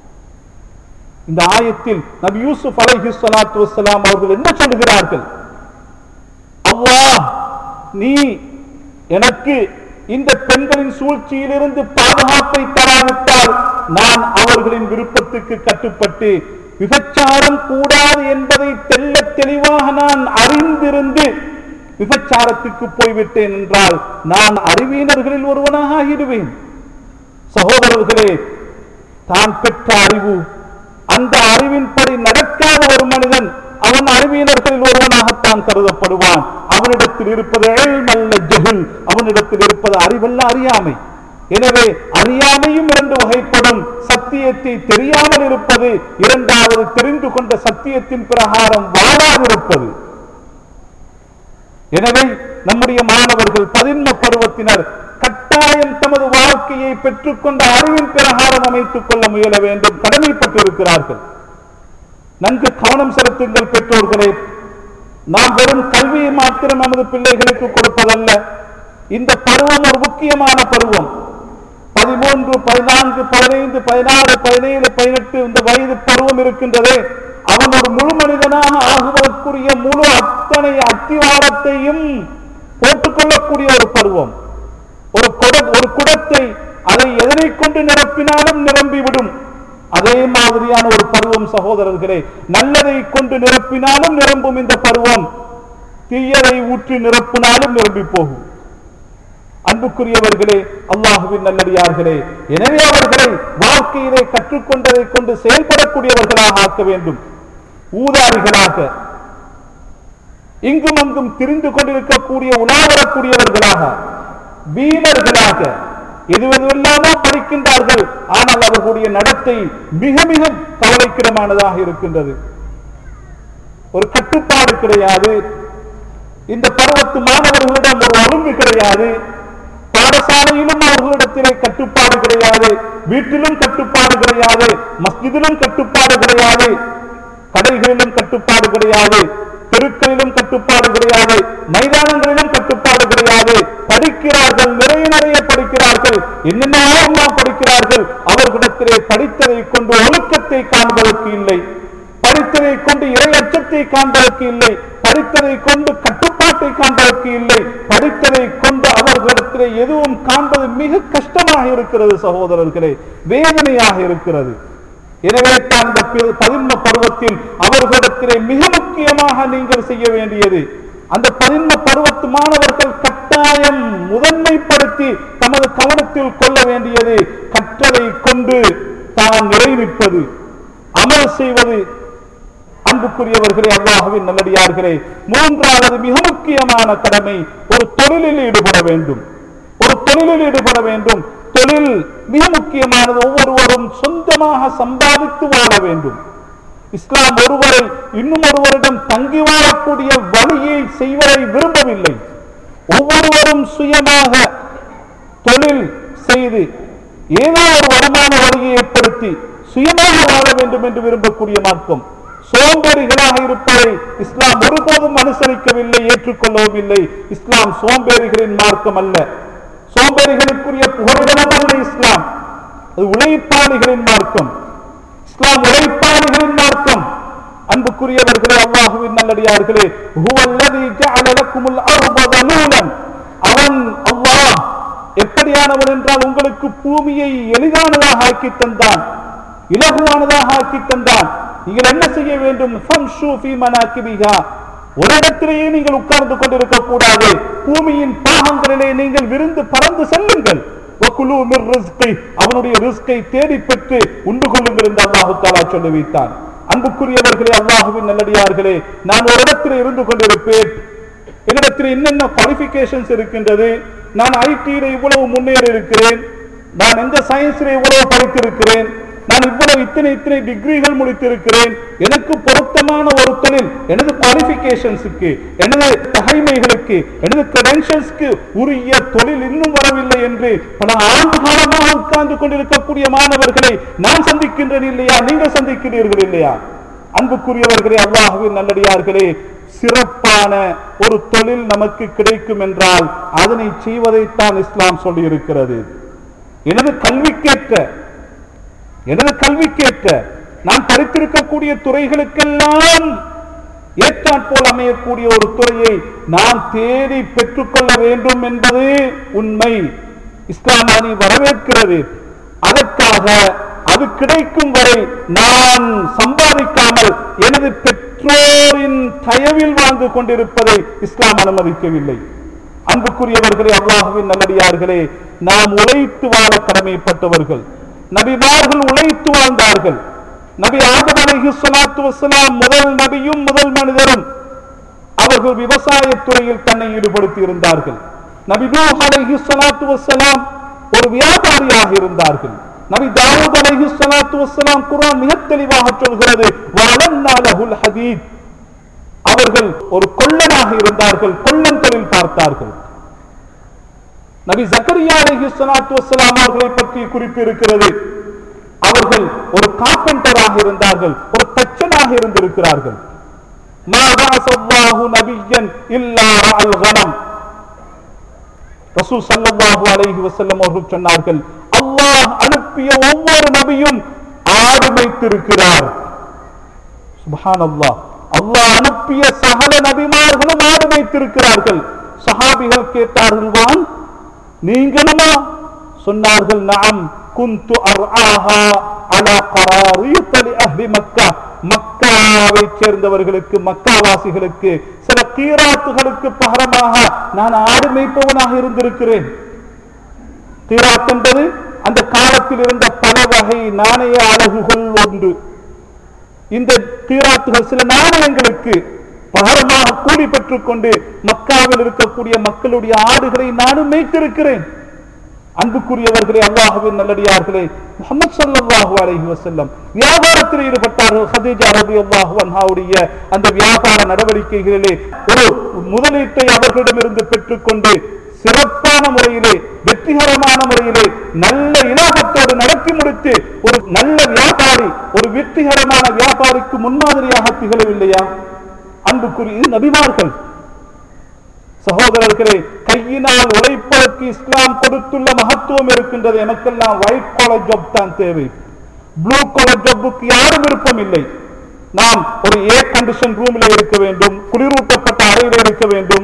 இந்த ஆயத்தில் நபி யூசுப் அலைஹிஸ்ஸலாத்து வஸ்ஸலாம் அவர்கள் என்ன சொல்கிறார்கள்? அல்லாஹ், நீ எனக்கு இந்த பெண்களின் சூழ்ச்சியிலிருந்து பாதுகாப்பை தராவிட்டால் நான் அவர்களின் விருப்பத்துக்கு கட்டுப்பட்டு விபச்சாரம் கூடாது என்பதை தெல்ல தெளிவாக நான் அறிந்திருந்து விபச்சாரத்துக்கு போய்விட்டேன் என்றால் நான் அறிவியனர்களில் ஒருவனாக ஆகிடுவேன். சகோதரர்களே, தான் பெற்ற அறிவு, அந்த அறிவின்படி நடக்காத ஒரு மனிதன் அவன் அறிவியனர்களில் ஒருவனாகத்தான் கருதப்படுவான். அவனிடத்தில் இருப்பது இல்ம் அல்ல ஜஹல், அவனிடத்தில் இருப்பது அறிவல்ல அறியாமை. எனவே அறியாமையும் இரண்டு வகைப்படும். சத்தியத்தை தெரியாமல் இருப்பது, இரண்டாவது தெரிந்து கொண்ட சத்தியத்தின் பிரகாரம் வாழாதிருப்பது. எனவே நம்முடைய மாணவர்கள் பதின்ம பருவத்தினர் கட்டாயம் தமது வாழ்க்கையை பெற்றுக்கொண்ட அறிவின் பிரகாரம் அமைத்துக் கொள்ள முயல வேண்டும், கடமைப்பட்டிருக்கிறார்கள். நன்கு கவனம் செலுத்துங்கள் பெற்றோர்களே. நாம் வெறும் கல்வியை மாத்திரம் நமது பிள்ளைகளுக்கு கொடுப்பதல்ல. இந்த பருவம் ஒரு முக்கியமான பருவம். பதிமூன்று, பதினான்கு, பதினைந்து, பதினாறு, பதினேழு, பதினெட்டு இந்த வயது பருவம் இருக்கின்றதே, அவன் ஒரு முழு மனிதனாக ஆகுவதற்குரிய முழு அத்தனை அத்திவாரத்தையும் போட்டுக்கொள்ளக்கூடிய ஒரு பருவம். ஒரு குட ஒரு குடத்தை அதை எதனை கொண்டு நிரப்பினாலும் நிரம்பிவிடும். அதே மாதிரியான ஒரு பருவம் சகோதரர்களே. நல்லதை கொண்டு நிரப்பினாலும் நிரம்பும் இந்த பருவம், தீயதை ஊற்றி நிரப்பினாலும் நிரம்பி போகும். அன்புக்குரியவர்களே, அல்லாஹுவின் நல்லடியார்களே, எனவே அவர்களை வாழ்க்கையிலே கற்றுக்கொண்டதை கொண்டு செயல்படக்கூடியவர்களாக ஆக்க வேண்டும். ஊதாரிகளாக, இங்கும் அங்கும் திரிந்து கொண்டிருக்கக்கூடிய உலாவரக்கூடியவர்களாக, வீணர்களாக, எதுவெல்லாமோ படிக்கின்றார்கள், ஆனால் அவர்களுடைய நடத்தை மிக மிக கவலைக்கிடமானதாக இருக்கின்றது. ஒரு கட்டுப்பாடு கிடையாது. இந்த பருவத்து மாணவர்களிடம் ஒரு ஒழுங்கு கிடையாது. பாடசாலையிலும் அவர்களிடத்திலே கட்டுப்பாடு கிடையாது, வீட்டிலும் கட்டுப்பாடு கிடையாது, மஸ்ஜிதிலும் கட்டுப்பாடு கிடையாது, கடைகளிலும் கட்டுப்பாடு கிடையாது, தெருக்களிலும் கட்டுப்பாடு கிடையாது, மைதானங்களிலும் கட்டுப்பாடு கிடையாது. படிக்கிறார்கள், நிறைய நிறைய படிக்கிறார்கள், என்னென்ன படிக்கிறார்கள். அவர்களிடத்திலே படித்ததை கொண்டு ஒழுக்கத்தை காண்பதற்கு இல்லை, படித்ததை கொண்டு இறை அச்சத்தை காண்பதற்கு இல்லை, படித்ததை கொண்டு கட்டுப்பாட்டை காண்பதற்கு இல்லை, படித்ததை கொண்டு அவர்களிடத்திலே எதுவும் காண்பது மிக கஷ்டமாக இருக்கிறது சகோதரர்களே, வேதனையாக இருக்கிறது. எனவே தான் இந்த பதின்ம பருவத்தில் அவர்களிடத்திலே மிக முக்கியமாக நீங்கள் செய்ய வேண்டியது, அந்த பதின்ம பருவத்து மாணவர்கள் கட்டாயம் முதன்மைப்படுத்தி தமது கவனத்தில் கொள்ள வேண்டியது கற்றலை கொண்டு தான் நிறைவேற்பது, அமல் செய்வது. அன்புக்குரியவர்களே, அல்லாஹ்வின் நல்லடியார்களே, மூன்றாவது மிக முக்கியமான கடமை ஒரு தொழிலில் ஈடுபட வேண்டும். ஒரு தொழிலில் ஈடுபட வேண்டும். தொழில் மிக முக்கியமானது. ஒவ்வொருவரும் சொந்தமாக சம்பாதித்து வாழ வேண்டும். இஸ்லாம் ஒருவரை இன்னும் ஒருவரிடம் தங்கி வாழக்கூடிய வழியை செய்வதை விரும்பவில்லை. ஒவ்வொருவரும் சுயமாக தொழில் செய்து ஏதோ ஒரு வருமான வழியை ஏற்படுத்தி சுயமாக வாழ வேண்டும் என்று விரும்பக்கூடிய மார்க்கம். சோம்பேறிகளாக இருப்பதை இஸ்லாம் ஒருபோதும் அனுசரிக்கவில்லை, ஏற்றுக்கொள்ளவும் இல்லை. இஸ்லாம் சோம்பேறிகளின் மார்க்கம் அல்ல, சோம்பேறிகளுக்குரிய புகலிடம் அல்ல இஸ்லாம். அது உழைப்பாளிகளின் மார்க்கம். இஸ்லாம் உழைப்பாளிகளின் மார்க்கம். அன்புக்குரியவர்களே, அல்லாஹ்வின் நல்லடியார்களே, ஹுவல்லதீ ஜஅல லக்குமுல் அர்த தலூலன், அவன் அல்லாஹ் எப்படியானவன் என்றால் உங்களுக்கு பூமியை எளிதானதாக ஆக்கி தந்தான், இலகுவானதாக ஆக்கி தந்தான். நீங்கள் என்ன செய்ய வேண்டும்? ஃபம்ஷூ ஃபீ மனாகிபிஹா, ஒரு இடத்திலேயே நீங்கள் உட்கார்ந்து கொண்டிருக்க கூடாது. பூமியின் பாகங்களிலே நீங்கள் விருந்து பறந்து செல்லுங்கள். வகுலு மிர் ரிஸ்கி, அவனுடைய ரிஸ்கை தேடி பெற்று உண்டு கொள்ளுங்கள் என்று அல்லாஹ் தஆலா சொல்லி வைத்தான். அன்புக்குரியவர்களே, அல்லாஹ்வின் நல்லடியார்களே, நான் ஒரு இடத்தில் இருந்து கொண்டிருப்பேன், என்னிடத்தில் என்னென்ன குவாலிஃபிகேஷன்ஸ் இருக்கின்றது, நான் ஐடியில இவ்வளவு முன்னேறி இருக்கிறேன், நான் எந்த சயின்ஸில் இவ்வளவு படித்திருக்கிறேன், நான் இவ்வளவு இத்தனை இத்தனை டிகிரிகள் முடித்திருக்கிறேன், எனக்கு பொருத்தமான ஒரு தொழில், எனது குவாலிஃபிகேஷன்ஸுக்கு, எனது தகைமைகளுக்கு, எனது கிரெடென்ஷியல்ஸ்க்கு உரிய தொழில் இன்னும் வரவில்லை என்று பல ஆண்டு காலமாக உட்கார்ந்து கொண்டிருக்கக்கூடிய மாணவர்களை நான் சந்திக்கின்றேன் இல்லையா? நீங்கள் சந்திக்கிறீர்கள் இல்லையா? அன்புக்குரியவர்களே, அல்லாஹ்வின் நல்லடியார்களே, சிறப்பான ஒரு தொழில் நமக்கு கிடைக்கும் என்றால் அதனை செய்வதைத்தான் இஸ்லாம் சொல்லி இருக்கிறது. எனது கல்விக்கேற்ற எனது கல்விக்கேற்ற நான் படித்திருக்கக்கூடிய துறைகளுக்கெல்லாம் ஏற்றாற்போல் அமையக்கூடிய ஒரு துறையை நான் தேடி பெற்றுக்கொள்ள வேண்டும் என்பது உண்மை. இஸ்லாம் அதனை வரவேற்கிறது. அதற்காக அது கிடைக்கும் வரை நான் சம்பாதிக்காமல் எனது பெற்றோரின் தயவில் வாழ்ந்து கொண்டிருப்பதை இஸ்லாம் அனுமதிக்கவில்லை. அன்புக்குரியவர்களே, அல்லாஹ்வின் நல்லடியார்களே, நாம் உழைத்து வாழ கடமைப்பட்டவர்கள். நபிமார்கள் உழைத்து வாழ்ந்தார்கள். நபி ஆதம் அலைஹிஸ்ஸலாத்து வஸ்ஸலாம் முதல் நபியும் முதல் மனிதரும். அவர்கள் விவசாயத் துறையில் தன்னை ஈடுபடுத்தி இருந்தார்கள். நபி நூஹ் அலைஹிஸ்ஸலாத்து வஸ்ஸலாம் ஒரு வியாபாரியாக இருந்தார்கள். நபி தாவூத் அலைஹிஸ்ஸலாத்து வஸ்ஸலாம் குர்ஆன் மிக தெளிவாக சொல்கிறது, வஅலன்னா லஹுல் ஹதீத், அவர்கள் ஒரு கொல்லனாக இருந்தார்கள், கொல்லன் தொழில் பார்த்தார்கள். நபி ஜக்கரியா அலைஹிஸ்ஸலாத்து வஸ்ஸலாம் அவர்களை பற்றி குறிப்பு இருக்கிறது, அவர்கள் ஒரு கார்பெண்டராக இருந்தார்கள், ஒரு தச்சனாக இருந்திருக்கிறார்கள். மா பஅஸல்லாஹு நபியன் இல்லா ரஅல் கனம், ரசூல் ஸல்லல்லாஹு அலைஹி வஸல்லம் அவர்கள் சொன்னார்கள், அல்லாஹ் அனுப்பிய ஒவ்வொரு நபியும் ஆடு மேய்த்திருக்கிறார். சுப்ஹானல்லாஹ், அல்லாஹ் அனுப்பிய சகல நபிமார்களும் ஆடு மேய்த்திருக்கிறார்கள். சஹாபிகள் கேட்டார்கள், வான் நீங்களுமா? சொன்னார்கள், நஅம் குந்து அர்ஆஹா அலா கராரீத் லி அஹ்லி மக்கா, மக்காவை சேர்ந்தவர்களுக்கு, மக்காவாசிகளுக்கு சில கீராத்துகளுக்கு பகரமாக நான் ஆடு மேய்ப்பவனாக இருந்திருக்கிறேன். கீராத் என்பது அந்த காலத்தில் இருந்த பல வகை நாணய அலகுகள் ஒன்று. இந்த கீராத்துகள் சில நாணயங்களுக்கு பகரமாக கூலி பெற்றுக் கொண்டு மக்காவில் இருக்கக்கூடிய மக்களுடைய ஆடுகளை நானும் மேய்த்திருக்கிறேன். அன்புக்குரியவர்களே, அல்லாஹ்வின் நல்லடியார்களே, முஹம்மது ஸல்லல்லாஹு அலைஹி வஸல்லம் வியாபாரத்தில் ஈடுபட்டார்கள். ஹதீஜா ரலியல்லாஹு அன்ஹாவுடைய அந்த வியாபார நடவடிக்கைகளிலே ஒரு முதலீட்டை அவர்களிடமிருந்து பெற்றுக்கொண்டு சிறப்பான முறையிலே வெற்றிகரமான முறையிலே நல்ல இலாபத்தோடு நடத்தி முடித்து ஒரு நல்ல வியாபாரி, ஒரு வெற்றிகரமான வியாபாரிக்கு முன்மாதிரியாக திகழவில்லையா? அன்புக்குரிய நபிமார்கள். சகோதரர்களே, கையினால் உழைப்பதற்கு இஸ்லாம் கொடுத்துள்ள மகத்துவம் இருக்கின்றது. எனக்கெல்லாம் ஒயிட் காலர் ஜாப் தான் தேவை, ப்ளூ காலர் ஜாப்புக்கு யாரும் விருப்பம் இல்லை. நாம் ஒரு ஏர் கண்டிஷன் ரூமில் இருக்க வேண்டும், குளிரூட்டப்பட்ட அறையில் இருக்க வேண்டும்,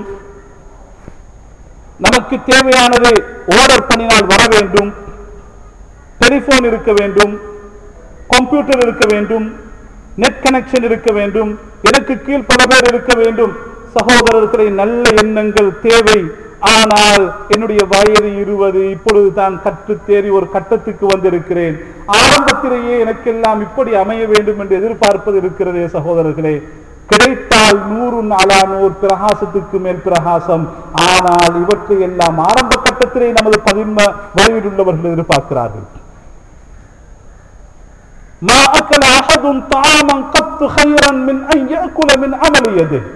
நமக்கு தேவையானது ஆர்டர் பண்ணினால் வர வேண்டும், டெலிபோன் இருக்க வேண்டும், கம்ப்யூட்டர் இருக்க வேண்டும், நெட் கனெக்ஷன் இருக்க வேண்டும், எனக்கு கீழ் பல பேர் இருக்க வேண்டும். சகோதரர்களை, நல்ல எண்ணங்கள் தேவை. ஆனால் என்னுடைய வயது இருபது, இப்பொழுது தான் கற்று தேறி ஒரு கட்டத்துக்கு வந்திருக்கிறேன். ஆரம்பத்திலேயே எனக்கெல்லாம் இப்படி அமைய வேண்டும் என்று எதிர்பார்ப்பது இருக்கிறதே சகோதரர்களே. கிடைத்தால் நூறு அலா நூறு, பிரகாசத்துக்கு மேல் பிரகாசம். ஆனால் இவற்றை எல்லாம் ஆரம்ப கட்டத்திலே நமது பதின்ம வயதில் உள்ளவர்கள் எதிர்பார்க்கிறார்கள். மா அகல அஹதுன் தஆமன் கத் கைரன் மின் அன் யஅகுல மின் அமலி யதிஹி.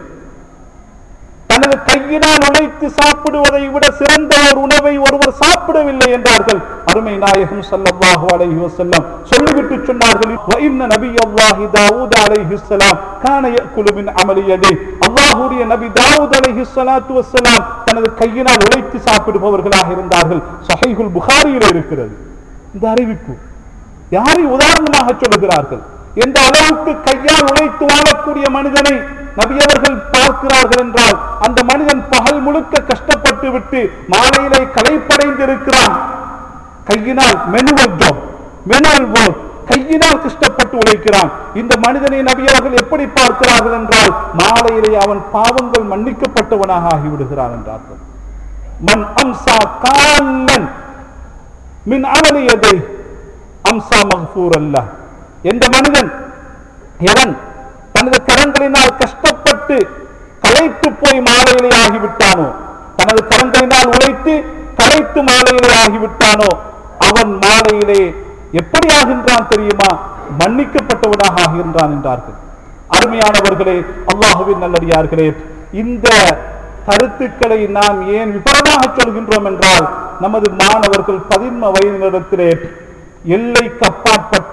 தனது கையினால் உழைத்து சாப்பிடுவதை விட சிறந்த ஒரு உணவை ஒருவர் சாப்பிடவில்லை என்றார்கள் அருமை நாயகம் ஸல்லல்லாஹு அலைஹி வஸல்லம். சொல்லிவிட்டு சொன்னார்கள், வ இன்ன நபியல்லாஹி தாவூத் அலைஹிஸ்ஸலாம் கான யஅகுலு மின் அமலி யதிஹி. அல்லாஹ்வுடைய நபி தாவூத் அலைஹிஸ்ஸலாத்து வஸ்ஸலாம் தனது கையினால் உழைத்து சாப்பிடுபவர்களாக இருந்தார்கள். ஸஹீஹுல் புகாரியில் இருக்கிறது இந்த அறிவிப்பு. யாரை உதாரணமாக சொல்லுகிறார்கள்? எந்த அளவுக்கு கையால் உழைத்து வாழக்கூடிய மனிதனை நபி அவர்கள் பார்க்கிறார்கள் என்றால், அந்த மனிதன் பகல் முழுக்க கஷ்டப்பட்டு விட்டு மாலையிலே களைப்படைந்து இருக்கிறான். கையினால் மேனுவல் ஜாப், மேனுவல் வொர்க், கையினால் கஷ்டப்பட்டு உழைக்கிறான். இந்த மனிதனை நபி அவர்கள் எப்படி பார்க்கிறார்கள் என்றால், மாலையிலே அவன் பாவங்கள் மன்னிக்கப்பட்டவனாக ஆகிவிடுகிறான் என்றார்கள். மன் அம்சா கால்லன் மின் அமலி யதிஹி அம்சா மக்ஃபூர் அல்லாஹ். எந்த மனிதன் எவன் தனது கரங்களினால் கஷ்டப்பட்டு களைத்து போய் மாலையிலே ஆகிவிட்டானோ, தனது கரங்களினால் உழைத்து களைத்து மாலையிலே ஆகிவிட்டானோ, அவன் மாலையிலே எப்படி ஆகின்றான் தெரியுமா? மன்னிக்கப்பட்டவனாக ஆகின்றான் என்றார்கள். அருமையானவர்களே, அல்லாஹ்வின் நல்லடியார்களே, இந்த கருத்துக்களை நாம் ஏன் விபரமாக சொல்கின்றோம் என்றால், நமது மாணவர்கள் பதின்ம வயதினிடத்திலே எல்லைக்கு அப்பாற்பட்ட,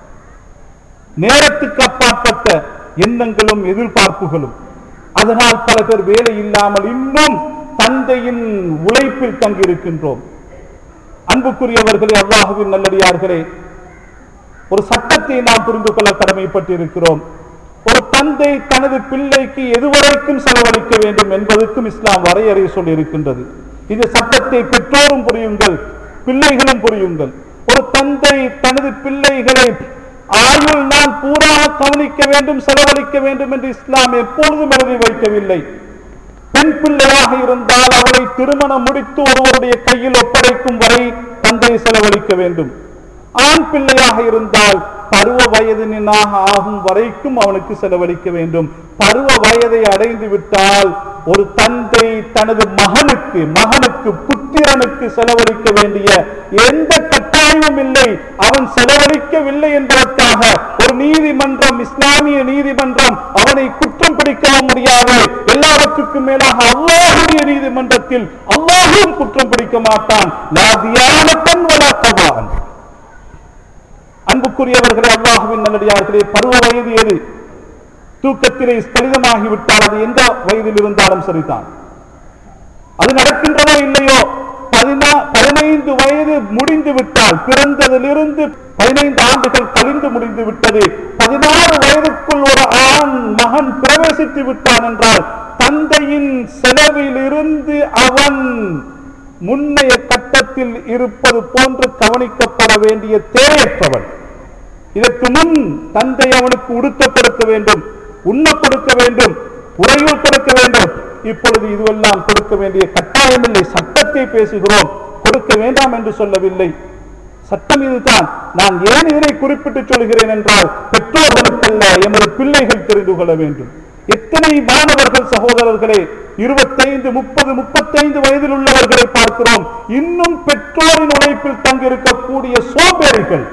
நேரத்துக்கு அப்பாற்பட்ட எண்ணங்களும் எதிர்பார்ப்புகளும். அதனால் பல பேர் வேலை இல்லாமல் இன்னும் தந்தையின் உழைப்பில் தங்கியிருக்கின்றோம். அன்புக்குரியவர்களே, அல்லாஹ்வின் நல்லடியார்களே, ஒரு சட்டத்தை நாம் புரிந்து கொள்ள கடமைப்பட்டிருக்கிறோம். ஒரு தந்தை தனது பிள்ளைக்கு எதுவரைக்கும் செலவழிக்க வேண்டும் என்பதற்கும் இஸ்லாம் வரையறை சொல்லி இருக்கின்றது. இந்த சட்டத்தை பெற்றோரும் புரியுங்கள், பிள்ளைகளும் புரியுங்கள். ஒரு தந்தை தனது பிள்ளைகளை ஆயுள் நாள் பூரா கவனிக்க வேண்டும், செலவழிக்க வேண்டும் என்று இஸ்லாம் எப்பொழுதும் எழுதி வைக்கவில்லை. பெண் பிள்ளையாக இருந்தால் அவளை திருமணம் முடித்து ஒருவருடைய கையில் ஒப்படைக்கும் வரை தந்தை செலவழிக்க வேண்டும். ஆண் பிள்ளையாக இருந்தால் பருவ வயதினாக ஆகும் வரைக்கும் அவனுக்கு செலவழிக்க வேண்டும். பருவ வயதை அடைந்து விட்டால் ஒரு தந்தை தனது மகனுக்கு மகனுக்கு புத்திரனுக்கு செலவழிக்க வேண்டிய எந்த கட்டாயமும் இல்லை. அவன் செலவழிக்கவில்லை என்பதற்காக ஒரு நீதிமன்றம், இஸ்லாமிய நீதிமன்றம் அவனை குற்றம் பிடிக்கவும் முடியாது. எல்லாவற்றுக்கும் மேலாக அல்லாஹ்வுடைய நீதிமன்றத்தில் அல்லாஹ்வும் குற்றம் பிடிக்க மாட்டான். லா தியானத்தன் வலா கவான். அன்புக்குரியவர்களே, அல்லாஹ்வின் நல்லடியார்களே, பருவ வயது எது? தூக்கத்திலே ஸ்தலிதமாகிவிட்டால் அது எந்த வயதில் இருந்தாலும் சரிதான். அது நடக்கின்றதோ இல்லையோ, பதினைந்து வயது முடிந்து விட்டால், பிறந்ததிலிருந்து பதினைந்து ஆண்டுகள் கழிந்து முடிந்து விட்டது, பதினாறு வயதுக்குள் ஒரு ஆண் மகன் பிரவேசித்து விட்டான் என்றால், தந்தையின் செலவில் இருந்து அவன் முன்னைய கட்டத்தில் இருப்பது போன்று கவனிக்கப்பட வேண்டிய தேவையற்றவன். இதற்கு முன் தந்தை அவனுக்கு உடுத்த கொடுக்க வேண்டும், உண்ண கொடுக்க வேண்டும், உறையூர் கொடுக்க வேண்டும். இப்பொழுது இதுவெல்லாம் கொடுக்க வேண்டிய கட்டாயமில்லை. சட்டத்தை பேசுகிறோம், கொடுக்க வேண்டாம் என்று சொல்லவில்லை. சட்டம் இதுதான். நான் ஏன் இதனை குறிப்பிட்டு சொல்கிறேன் என்றால், பெற்றோர்களுக்கல்ல, எமது பிள்ளைகள் தெரிந்து கொள்ள வேண்டும். எத்தனை மாணவர்கள் சகோதரர்களே, இருபத்தைந்து முப்பது முப்பத்தைந்து வயதில் உள்ளவர்களை பார்க்கிறோம், இன்னும் பெற்றோரின் உழைப்பில் தங்கியிருக்க இருக்கக்கூடிய சோம்பேறிகள்,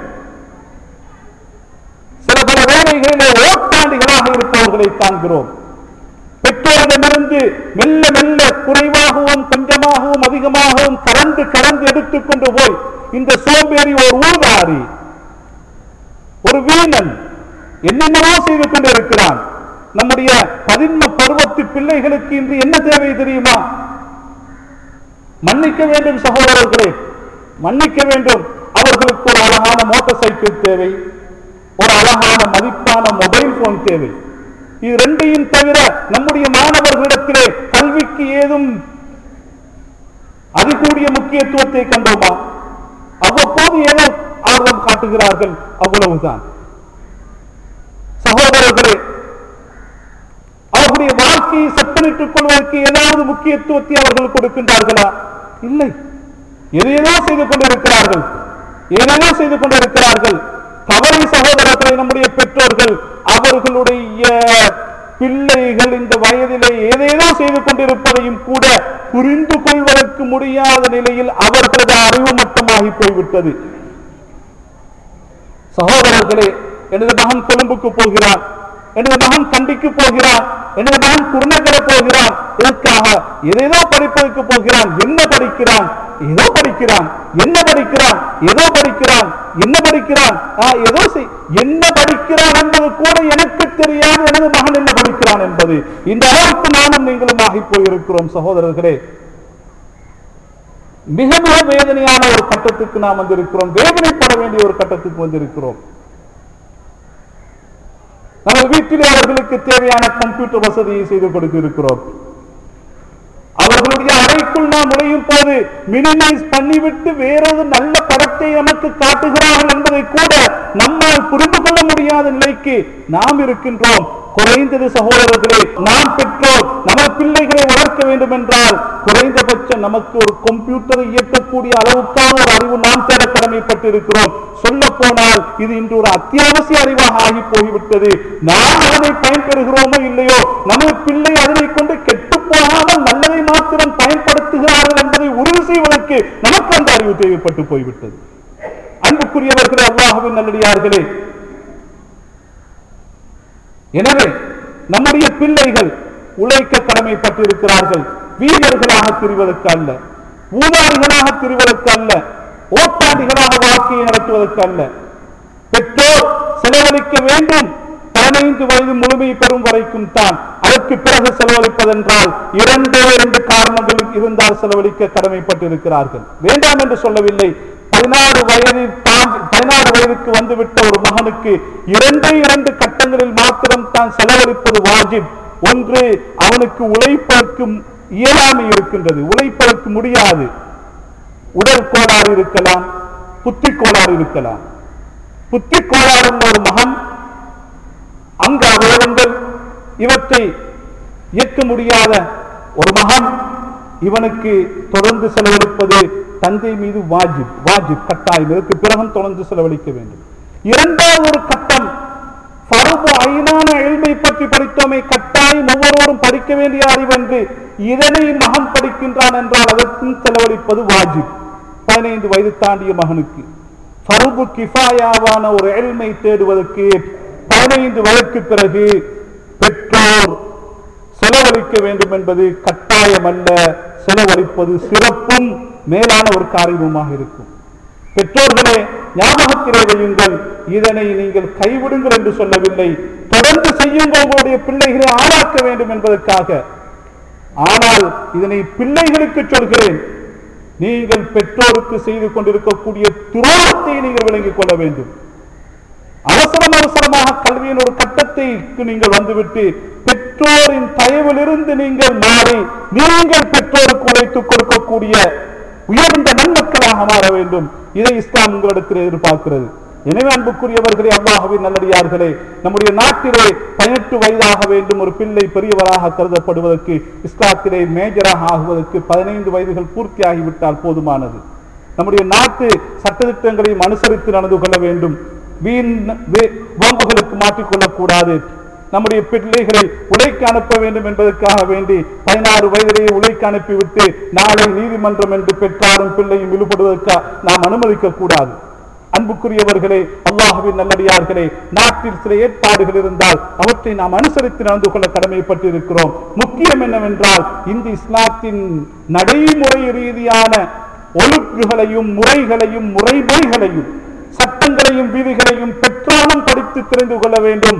சில பல வேலைகளிலே ஓட்டாண்டிகளாக இருப்பவர்களை காண்கிறோம். பெற்றோரிடமிருந்து மெல்ல மெல்ல குறைவாகவும் கொஞ்சமாகவும் அதிகமாகவும் கலந்து கலந்து எடுத்துக்கொண்டு போய் இந்த சோம்பேறி ஒரு ஊதாரி, ஒரு வீணன் என்னென்னவோ செய்து கொண்டு இருக்கிறான். நம்முடைய பதின்ம பருவத்து பிள்ளைகளுக்கு இன்று என்ன தேவை தெரியுமா? மன்னிக்க வேண்டும் சகோதரர்களே, மன்னிக்க வேண்டும். அவர்களுக்கு ஒரு அழகான மோட்டார் சைக்கிள் தேவை, ஒரு அழகான மதிப்பான மொபைல் போன் தேவை. இது ரெண்டையும் தவிர நம்முடைய மாணவர்களிடத்திலே கல்விக்கு ஏதும் அதிகூடிய முக்கியத்துவத்தை கண்டோமா? அவ்வப்போது ஏதோ ஆர்வம் காட்டுகிறார்கள், அவ்வளவுதான். சகோதரர்களே, அவர்களுடைய வாழ்க்கையை செப்பனிட்டுக் கொள்வதற்கு ஏதாவது முக்கியத்துவத்தை அவர்கள் கொடுக்கின்றார்களா? இல்லை. எதையோ செய்து கொண்டிருக்கிறார்கள், ஏதேதோ செய்து கொண்டிருக்கிறார்கள். கவலை சகோதரர்களை, நம்முடைய பெற்றோர்கள் அவர்களுடைய பிள்ளைகள் இந்த வயதிலே ஏதேதோ செய்து கொண்டிருப்பதையும் கூட புரிந்து கொள்வதற்கு முடியாத நிலையில் அவர்களது அறிவு மட்டமாகி போய்விட்டது. சகோதரர்களே, எனது மகன் கொழும்புக்கு போகிறான், எனது மகன் கண்டிக்கு போகிறான், எனது மகன் குருநகர போகிறான். இதற்காக ஏதேதோ படிப்பதற்கு போகிறான். என்ன படிக்கிறான்? ஏதோ படிக்கிறான். என்ன படிக்கிறான்? ஏதோ படிக்கிறான். என்ன படிக்கிறான்? ஏதோ என்ன படிக்கிறான் என்பது கூட எனக்கு தெரியாது. எனது மகன் என்ன படிக்கிறான் என்பது இந்த அளவுக்கு நானும் நீங்களும் ஆகி போயிருக்கிறோம். சகோதரர்களே, மிக மிக வேதனையான ஒரு கட்டத்துக்கு நாம் வந்திருக்கிறோம். வேதனைப்பட வேண்டிய ஒரு கட்டத்துக்கு வந்திருக்கிறோம். நமது வீட்டிலே அவர்களுக்கு தேவையான கம்ப்யூட்டர் வசதியை செய்து கொடுத்திருக்கிறோம். அவர்களுடைய அறைக்குள் நாம் நுழையும் போது மினிமைஸ் பண்ணிவிட்டு வேறொரு நல்ல படத்தை நமக்கு காட்டுகிறார்கள் என்பதை கூட நம்மால் புரிந்து கொள்ள முடியாத நிலைக்கு நாம் இருக்கின்றோம். குறைந்தது சகோதரர்களே, நாம் பெற்றோர் நம்ம பிள்ளைகளை வளர்க்க வேண்டும் என்றால் குறைந்தபட்சம் நமக்கு ஒரு கம்ப்யூட்டரை இயக்கக்கூடிய அளவுக்கான ஒரு அறிவு நாம் தேட கடமைப்பட்டிருக்கிறோம். சொல்ல போனால் இது இன்று ஒரு அத்தியாவசிய அறிவாக ஆகி போய்விட்டது. நாம் அதனை பயன்பெறுகிறோமோ இல்லையோ, நமது பிள்ளை அதனை கொண்டு கெட்டு போகாமல் நல்லதை மாத்திரம் பயன்படுத்துகிறார்கள் என்பதை உறுதி செய்வதற்கு நமக்கு அந்த அறிவு தேவைப்பட்டு போய்விட்டது. அன்புக்குரியவர்களே, அல்லாஹ்வின் நல்லடியார்களே, எனவே நம்முடைய பிள்ளைகள் உழைக்க கடமைப்பட்டிருக்கிறார்கள். வீரர்களாக திரிவதற்கு அல்ல, ஊதாரிகளாக திரிவதற்கு அல்ல, ஓட்டாண்டிகளாக வாழ்க்கையை நடத்துவதற்கு அல்ல. பெற்றோர் செலவழிக்க வேண்டும். பதினைந்து வயது முழுமை பெறும் வரைக்கும் தான். அதற்கு பிறகு செலவழிப்பதென்றால் இரண்டே இரண்டு காரணங்கள் இருந்தால் செலவழிக்க கடமைப்பட்டிருக்கிறார்கள். வேண்டாம் என்று சொல்லவில்லை. பதினாறு வயதில் தாண்டி பதினாறு வயதுக்கு வந்துவிட்ட ஒரு மகனுக்கு இரண்டே இரண்டு கட்டங்களில் மாத்திரம் தான் செலவழிப்பது வாஜிப். ஒன்று, அவனுக்கு உழைப்பதற்கு இயலாமை இருக்கின்றது, உழைப்பதற்கு முடியாது. உடல் கோளாறு இருக்கலாம், புத்தி கோளாறு இருக்கலாம். புத்தி கோளாறு ஒரு மகன், அங்க அவயவங்கள் இவற்றை இயக்க முடியாத ஒரு மகன், இவனுக்கு தொடர்ந்து செலவழிப்பது தந்தை மீது வாஜிப், வாஜிப் கட்டாயம். இதற்கு பிறகு தொடர்ந்து செலவழிக்க வேண்டும். இரண்டாவது ஒரு கட்டம், ஃபர்து ஐனான இல்மை பற்றி படித்தோமே, கட்டாயம் ஒவ்வொருவரும் படிக்க வேண்டிய அறிவென்று இதனை மகன் படிக்கின்றான் என்றால் அதற்கும் செலவழிப்பது வாஜிப். பதினைந்து வயது தாண்டிய மகனுக்கு ஃபர்து கிஃபாயாவான ஒரு இல்மை தேடுவதற்கு பதினைந்து வயதுக்கு பிறகு பெற்றோர் செலவழிக்க வேண்டும் என்பது கட்டாயம் அல்ல. செலவழிப்பது சிறப்பும் மேலான ஒரு காரியமாக இருக்கும். பெற்றோர்களே, ஞாபகத்திலே வையுங்கள், இதனை நீங்கள் கைவிடுங்கள் என்று சொல்லவில்லை, தொடர்ந்து செய்யுங்கள் உங்களுடைய பிள்ளைகளை ஆளாக்க வேண்டும் என்பதற்காக. ஆனால் இதனை பிள்ளைகளுக்கு சொல்கிறேன், நீங்கள் பெற்றோருக்கு செய்து கொண்டிருக்கக்கூடிய துரோகத்தை நீங்கள் விளங்கிக் கொள்ள வேண்டும். அவசரம் அவசரமாக கல்வியின் ஒரு கட்டத்தை நீங்கள் வந்துவிட்டு பெற்றோரின் தயவிலிருந்து நீங்கள் மாறி நீங்கள் பெற்றோருக்கு உழைத்துக் கொடுக்கக்கூடிய உயர்ந்த நன்மக்களாக மாற வேண்டும். இதை இஸ்லாம் உங்களிடத்தில் எதிர்பார்க்கிறது. எனவே அன்புக்குரியவர்களே, அல்லாஹ்வின் நல்லடியார்களே, நம்முடைய நாட்டிலே பதினெட்டு வயதாக வேண்டும் ஒரு பிள்ளை பெரியவராக கருதப்படுவதற்கு, இஸ்லாத்திலே மேஜராக ஆகுவதற்கு பதினைந்து வயதுகள் பூர்த்தியாகிவிட்டால் போதுமானது. நம்முடைய நாட்டு சட்டத்திட்டங்களையும் அனுசரித்து நடந்து கொள்ள வேண்டும். வீண் வம்புகளுக்கு மாற்றிக்கொள்ளக்கூடாது. நம்முடைய பிள்ளைகளை உழைக்க அனுப்ப வேண்டும் என்பதற்காக வேண்டி பதினாறு வயதிலேயே உழைக்க அனுப்பிவிட்டு நாளை நீதிமன்றம் என்று பெற்றாரும் பிள்ளையும் இழுபடுவதற்காக நாம் அனுமதிக்க கூடாது. அன்புக்குரியவர்களே, அல்லாஹ்வின் நல்லடியார்களே, நாட்டில் சில ஏற்பாடுகள் இருந்தால் அவற்றை நாம் அனுசரித்து நடந்து கொள்ள கடமைப்பட்டிருக்கிறோம். முக்கியம் என்னவென்றால் இந்த இஸ்லாத்தின் நடைமுறை ரீதியான ஒழுங்குகளையும் முறைகளையும் முறைமைகளையும் சட்டங்களையும் விதிகளையும் பெற்றாலும் படித்து தெரிந்து கொள்ள வேண்டும்,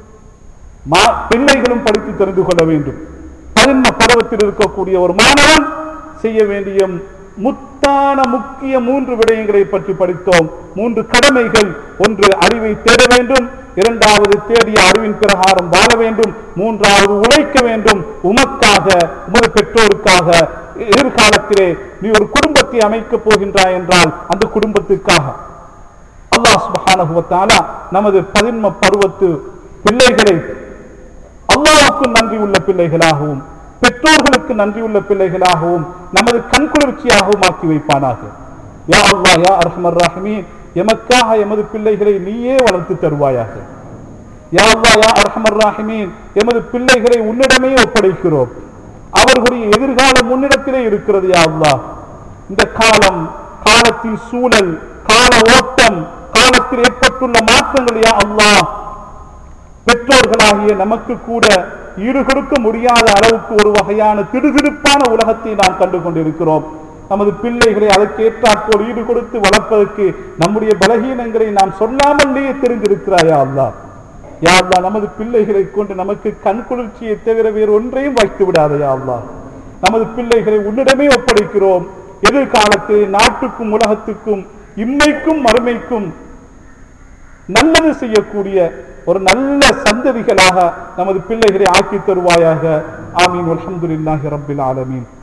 பிள்ளைகளும் படித்து தெரிந்து கொள்ள வேண்டும். பதின்ம பருவத்தில் இருக்கக்கூடிய ஒரு மாணவன் செய்ய வேண்டிய முத்தான முக்கிய மூன்று விடயங்களை பற்றி படித்தோம். மூன்று கடமைகள்: ஒன்று, அறிவை தேட வேண்டும்; இரண்டாவது, தேடிய அறிவின் பிரகாரம் வாழ வேண்டும்; மூன்றாவது, உழைக்க வேண்டும். உமக்காக, உமது பெற்றோருக்காக. எதிர்காலத்திலே நீ ஒரு குடும்பத்தை அமைக்கப் போகின்றாய் என்றால் அந்த குடும்பத்திற்காக. அல்லாஹ் சுப்ஹானஹு வ தஆலா நமது பதின்ம பருவத்து பிள்ளைகளை அல்லாஹ்வுக்கு நன்றி உள்ள பிள்ளைகளாகவும் பெற்றோர்களுக்கு நன்றி உள்ள பிள்ளைகளாகவும் நமது கண்குளிர்ச்சியாகவும் ஆக்கி வைப்பானாக. யா அல்லாஹ், யா அர்ஹமர் ராஹிமீன், எமக்காக எமது பிள்ளைகளை நீயே வளர்த்து தருவாயாக. யா அல்லாஹ், யா அர்ஹமர் ராஹிமீன், எமது பிள்ளைகளை உன்னிடமே ஒப்படைக்கிறோம். அவர்களுடைய எதிர்காலம் முன்னிடத்திலே இருக்கிறது. யா அல்லாஹ், இந்த காலம், காலத்தின் சூழல், கால ஓட்டம், காலத்தில் ஏற்பட்டுள்ள மாற்றங்கள் யா அல்லாஹ் பெற்றோர்களாகிய நமக்கு கூட ஈடு கொடுக்க முடியாத அளவுக்கு ஒரு வகையான திடுதிடுப்பான உலகத்தை நாம் கண்டு கொண்டிருக்கிறோம். நமது பிள்ளைகளை அதற்கு ஏற்றாற்போல் ஈடு கொடுத்து வளர்ப்பதற்கு நம்முடைய பலகீனங்களை நாம் சொல்லாமலேயே தெரிந்திருக்கிறாயா அல்லாஹ். யா அல்லாஹ், நமது பிள்ளைகளை கொண்டு நமக்கு கண் குளிர்ச்சியை தவிர வேறு ஒன்றையும் வைத்து விடாதையா அல்லாஹ். நமது பிள்ளைகளை உன்னிடமே ஒப்படைக்கிறோம். எதிர்காலத்தில் நாட்டுக்கும் உலகத்துக்கும் இம்மைக்கும் மறுமைக்கும் நல்லது செய்யக்கூடிய ஒரு நல்ல சந்ததிகளாக நமது பிள்ளைகளை ஆக்கி தருவாயாக. ஆமீன். அல்ஹம்துலில்லாஹி ரப்பில் ஆலமீன்.